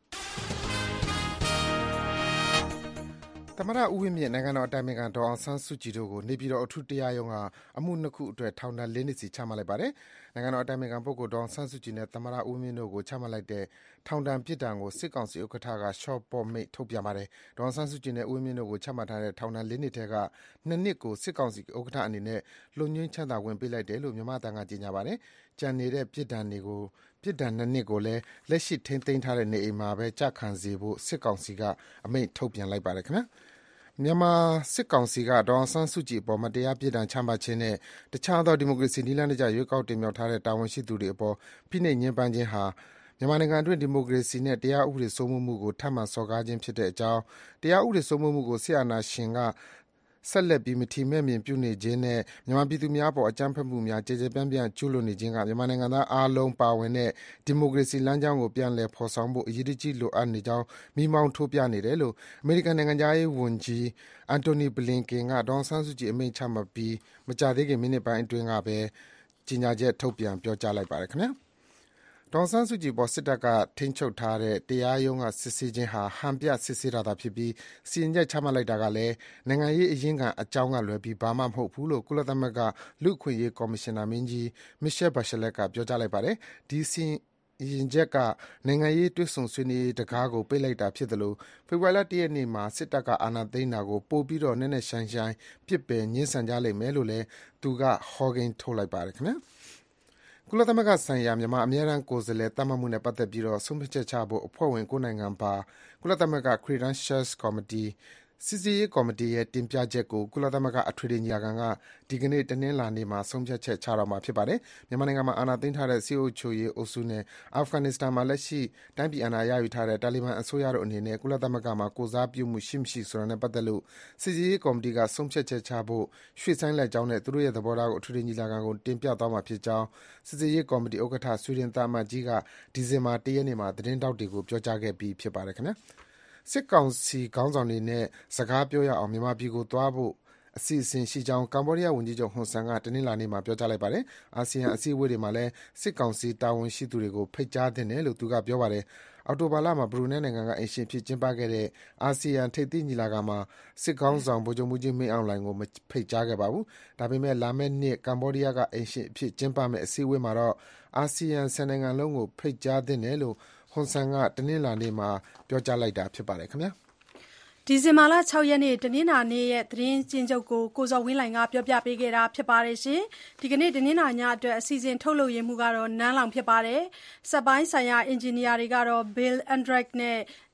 သမ္မတဦးဝင်းမြင့်နိုင်ငံတော်အတိုင်ပင်ခံဒေါ်အောင်ဆန်းစုကြည်တို့ကိုနေပြည်တော်အထူးတရားရုံးကအမှုနှစ်ခုအတွက်ထောင်ဒဏ်လေးနှစ်စီချမှတ်လိုက်ပါတယ်။နိုင်ငံတော်အတိုင်ပင်ခံပုဂ္ဂိုလ်ဒေါ်အောင်ဆန်းစုကြည်နဲ့သမ္မတဦးဝင်းမြင့်တို့ကိုချမှတ်လိုက်တဲ့ထောင်ဒဏ်ပြစ်ဒဏ်ကိုစစ်ကောင်စီဥက္ကဋ္ဌကလျှော့ပေါ့မိန့်ထုတ်ပြန်ပါတယ်။ဒေါ်အောင်ဆန်းစုကြည်နဲ့ဦးဝင်းမြင့်တို့ကိုချမှတ်ထားတဲ့ထောင်ဒဏ်လေးနှစ်ထဲကနှစ်နှစ်ကိုစစ်ကောင်စီဥက္ကဋ္ဌအနေနဲ့လွတ်ငြိမ်းချမ်းသာခွင့်ပေးလိုက်တယ်လို့မြန်မာ့အသံကကြေညာပါတယ်။ကျန်နေတဲ့ပြစ်ဒဏ်တွေကိုပြစ်ဒဏ်နှစ်နှစ်ကိုလည်းလက်ရှိထိန်းသိမ်းထားတဲ့နေအိမ်မှာပဲကြခံစေဖို့စစ်ကောင်စီကအမိန့်ထုတ်ပြန်လိုက်ပါတယ်ခင်ဗျာ။မြန်မာစစ်ကောင်စီကဒေါ်အောင်ဆန်းစုကြည်အပေါ်မတရားပြစ်ဒဏ်ချမှတ်ခြင်းနဲ့တခြားသောဒီမိုကရေစီနည်းလမ်းတကျရွေးကောက်တင်မြှောက်ထားတဲ့တာဝန်ရှိသူတွေအပေါ်ဖိနှိပ်ညှဉ်းပန်းခြင်းဟာမြန်မာနိုင်ငံအတွင်းဒီမိုကရေစီနဲ့တရားဥပဒေစိုးမိုးမှုကိုထပ်မံစော်ကားခြင်းဖြစ်တဲ့အကြောင်းတရားဥပဒေစိုးမိုးမှုကိုစစ်အာဏာရှင်ကဆက်လက်ပြီးမထီမဲ့မြင်ပြုနေခြင်းနဲ့မြန်မာပြည်သူများအပေါ်အကြမ်းဖက်မှုများကြေကြေပြန့်ပြန့်ကျူးလွန်နေခြင်းကမြန်မာနိုင်ငံသားအားလုံးပါဝင်တဲ့ဒီမိုကရေစီလမ်းကြောင်းကိုပြန်လည်ဖော်ဆောင်ဖို့အရေးကြီးလိုအပ်နေကြောင်းမိမောင်းထိုးပြနေတယ်လို့အမေရိကန်နိုင်ငံသားရေးဝန်ကြီးအန်တိုနီဘလင်ကင်ကဒေါ်ဆန်းစုကြည်အမိန့်ချမှတ်ပြီးမကြာသေးခင်မိနစ်ပိုင်းအတွင်းကပဲကြေညာချက်ထုတ်ပြန်ပြောကြားလိုက်ပါတယ်ခင်ဗျာဒေါ်ဆန်းစုကြည်ပေါ်စစ်တပ်ကထိန်းချုပ်ထားတဲ့တရားရုံးကစစ်ဆေးခြင်းဟာဟန်ပြစစ်ဆေးတာသာဖြစ်ပြီးစီရင်ချက်ချမှတ်လိုက်တာကလည်းနိုင်ငံရေးအရင်းခံအကြောင်းကလွယ်ပြီးဘာမှမဟုတ်ဘူးလို့ကုလသမဂ္ဂလူ့အခွင့်အရေးကော်မရှင်နာမင်းကြီးမစ်ရှယ်ဘတ်ရှလက်ကပြောကြားလိုက်ပါတယ်ဒီစီရင်ချက်ကနိုင်ငံရေးတွစ်ဆုံဆွေးနွေးတကားကိုပိတ်လိုက်တာဖြစ်တယ်လို့ဖေဖော်ဝါရီလတရက်နေ့မှာစစ်တပ်ကအာဏာသိမ်းတာကိုပို့ပြီးတော့နည်းနည်းရှိုင်းရှိုင်းပြစ်ပယ်ညှင်းဆန်ကြလိမ့်မယ်လို့လည်းသူကဟောကိန်းထုတ်လိုက်ပါတယ်ခင်ဗျာကုလသမဂ္ဂဆိုင်ရာမြန်မာအမြဲတမ်းကိုယ်စားလှယ်တတ်မှတ်မှုနဲ့ပတ်သက်ပြီးတော့ဆုံးဖြတ်ချက်ချဖို့အဖွဲ့ဝင်ကိုနိုင်ငံပါကုလသမဂ္ဂ Credentials Committee စစ်ဆေးရေးကော်မတီရဲ့တင်ပြချက်ကိုကုလသမဂ္ဂအထွေထွေညီလာခံကဒီကနေ့တနင်္လာနေ့မှာဆုံးဖြတ်ချက်ချတော့မှာဖြစ်ပါတယ်။မြန်မာနိုင်ငံမှာအာဏာသိမ်းထားတဲ့စစ်အုပ်ချုပ်ရေးအုပ်စုနဲ့အာဖဂန်နစ္စတန်မှာလက်ရှိတိုင်းပြည်အာဏာရယူထားတဲ့တာလီဘန်အစိုးရတို့အနေနဲ့ကုလသမဂ္ဂမှာကိုစားပြုမှုရှိမရှိဆိုတာနဲ့ပတ်သက်လို့စစ်ဆေးရေးကော်မတီကဆုံးဖြတ်ချက်ချဖို့ရွှေ့ဆိုင်းလိုက်ကြောင်းနဲ့သူတို့ရဲ့သဘောထားကိုအထွေထွေညီလာခံကိုတင်ပြသွားမှာဖြစ်ကြောင်းစစ်ဆေးရေးကော်မတီဥက္ကဋ္ဌဆွေဒင်သားမတ်ကြီးကဒီဇင်ဘာလတရက်နေ့မှာသတင်းတောက်တွေကိုပြောကြားခဲ့ပြီးဖြစ်ပါတယ်ခင်ဗျာ။စစ်ကောင်စီခေါင်းဆောင်တွေနဲ့စကားပြောရအောင်မြန်မာပြည်ကိုသွားဖို့အစီအစဉ်ရှိကြောင်းကမ္ဘောဒီးယားဝန်ကြီးချုပ်ဟွန်ဆန်ကတနင်္လာနေ့မှာပြောကြားလိုက်ပါတယ်။အာဆီယံအစည်းအဝေးတွေမှာလည်းစစ်ကောင်စီတာဝန်ရှိသူတွေကိုဖိတ်ကြားသင့်တယ်လို့သူကပြောပါတယ်။အောက်တိုဘာလမှာဘရူနိုင်းနိုင်ငံကအိမ်ရှင်ဖြစ်ကျင်းပခဲ့တဲ့အာဆီယံထိပ်သီးညီလာခံမှာစစ်ခေါင်းဆောင်ဗိုလ်ချုပ်မှူးကြီးမင်းအောင်လှိုင်ကိုမဖိတ်ကြားခဲ့ပါဘူး။ဒါပေမဲ့လာမယ့်နှစ်ကမ္ဘောဒီးယားကအိမ်ရှင်ဖြစ်ကျင်းပမယ့်အစည်းအဝေးမှာတော့အာဆီယံဆယ်နိုင်ငံလုံးကိုဖိတ်ကြားသင့်တယ်လို့ဟွန်ဆန်ကတနင်္လာနေ့မှာပြောကြားလိုက်တာဖြစ်ပါတယ်ခင်ဗျာ။ဒီဇင်ဘာလ၆ရက်နေ့တနင်္လာနေ့ရဲ့သတင်းကျဉ်းချုပ်ကိုကိုစော်ဝင်းလှိုင်ကပြောပြပေးခဲ့တာဖြစ်ပါတယ်ရှင်။ဒီကနေ့တနင်္လာညအတွက်အစီအစဉ်ထုတ်လုပ်ရမှုကတော့နန်းလောင်ဖြစ်ပါတယ်။စက်ပိုင်းဆိုင်ရာအင်ဂျင်နီယာတွေကတော့ Bill Andreck နဲ့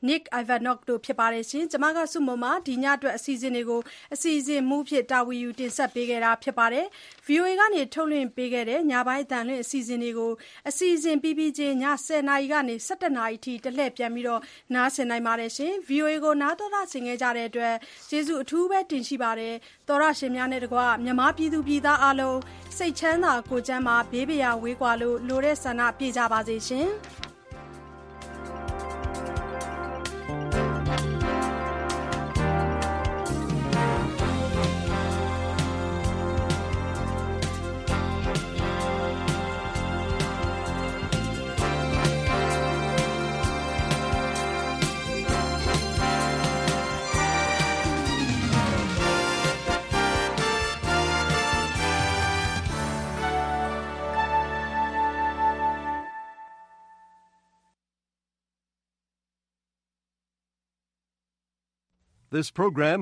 Nick Ivanov တို့ဖြစ်ပါတယ်ရှင်ကျွန်မကစုမမှာဒီညအတွက်အစီအစဉ်တွေကိုအစီအစဉ်မူဖြစ်တာဝန်ယူတင်ဆက်ပေးခဲ့တာဖြစ်ပါတယ် V O A ကနေထုတ်လွှင့်ပေးခဲ့တဲ့ညပိုင်းအသံလွှင့်အစီအစဉ်တွေကိုအစီအစဉ်ပြီးပြီးချင်းညဆယ်နာရီကနေဆယ့်တစ်နာရီထိတလှည့်ပြန်ပြီးတော့နားဆင်နိုင်ပါတယ်ရှင် V O A ကိုနားတော်တာဆင်ခဲ့ကြတဲ့အတွက်ကျေးဇူးအထူးပဲတင်ရှိပါတယ်တော်ရရှင်များနဲ့တကွမြန်မာပြည်သူပြည်သားအားလုံးစိတ်ချမ်းသာကိုယ်ကျန်းမာဘေးပရာဝေးကွာလို့လိုတဲ့ဆန္ဒပြည့်ကြပါစေရှင် This program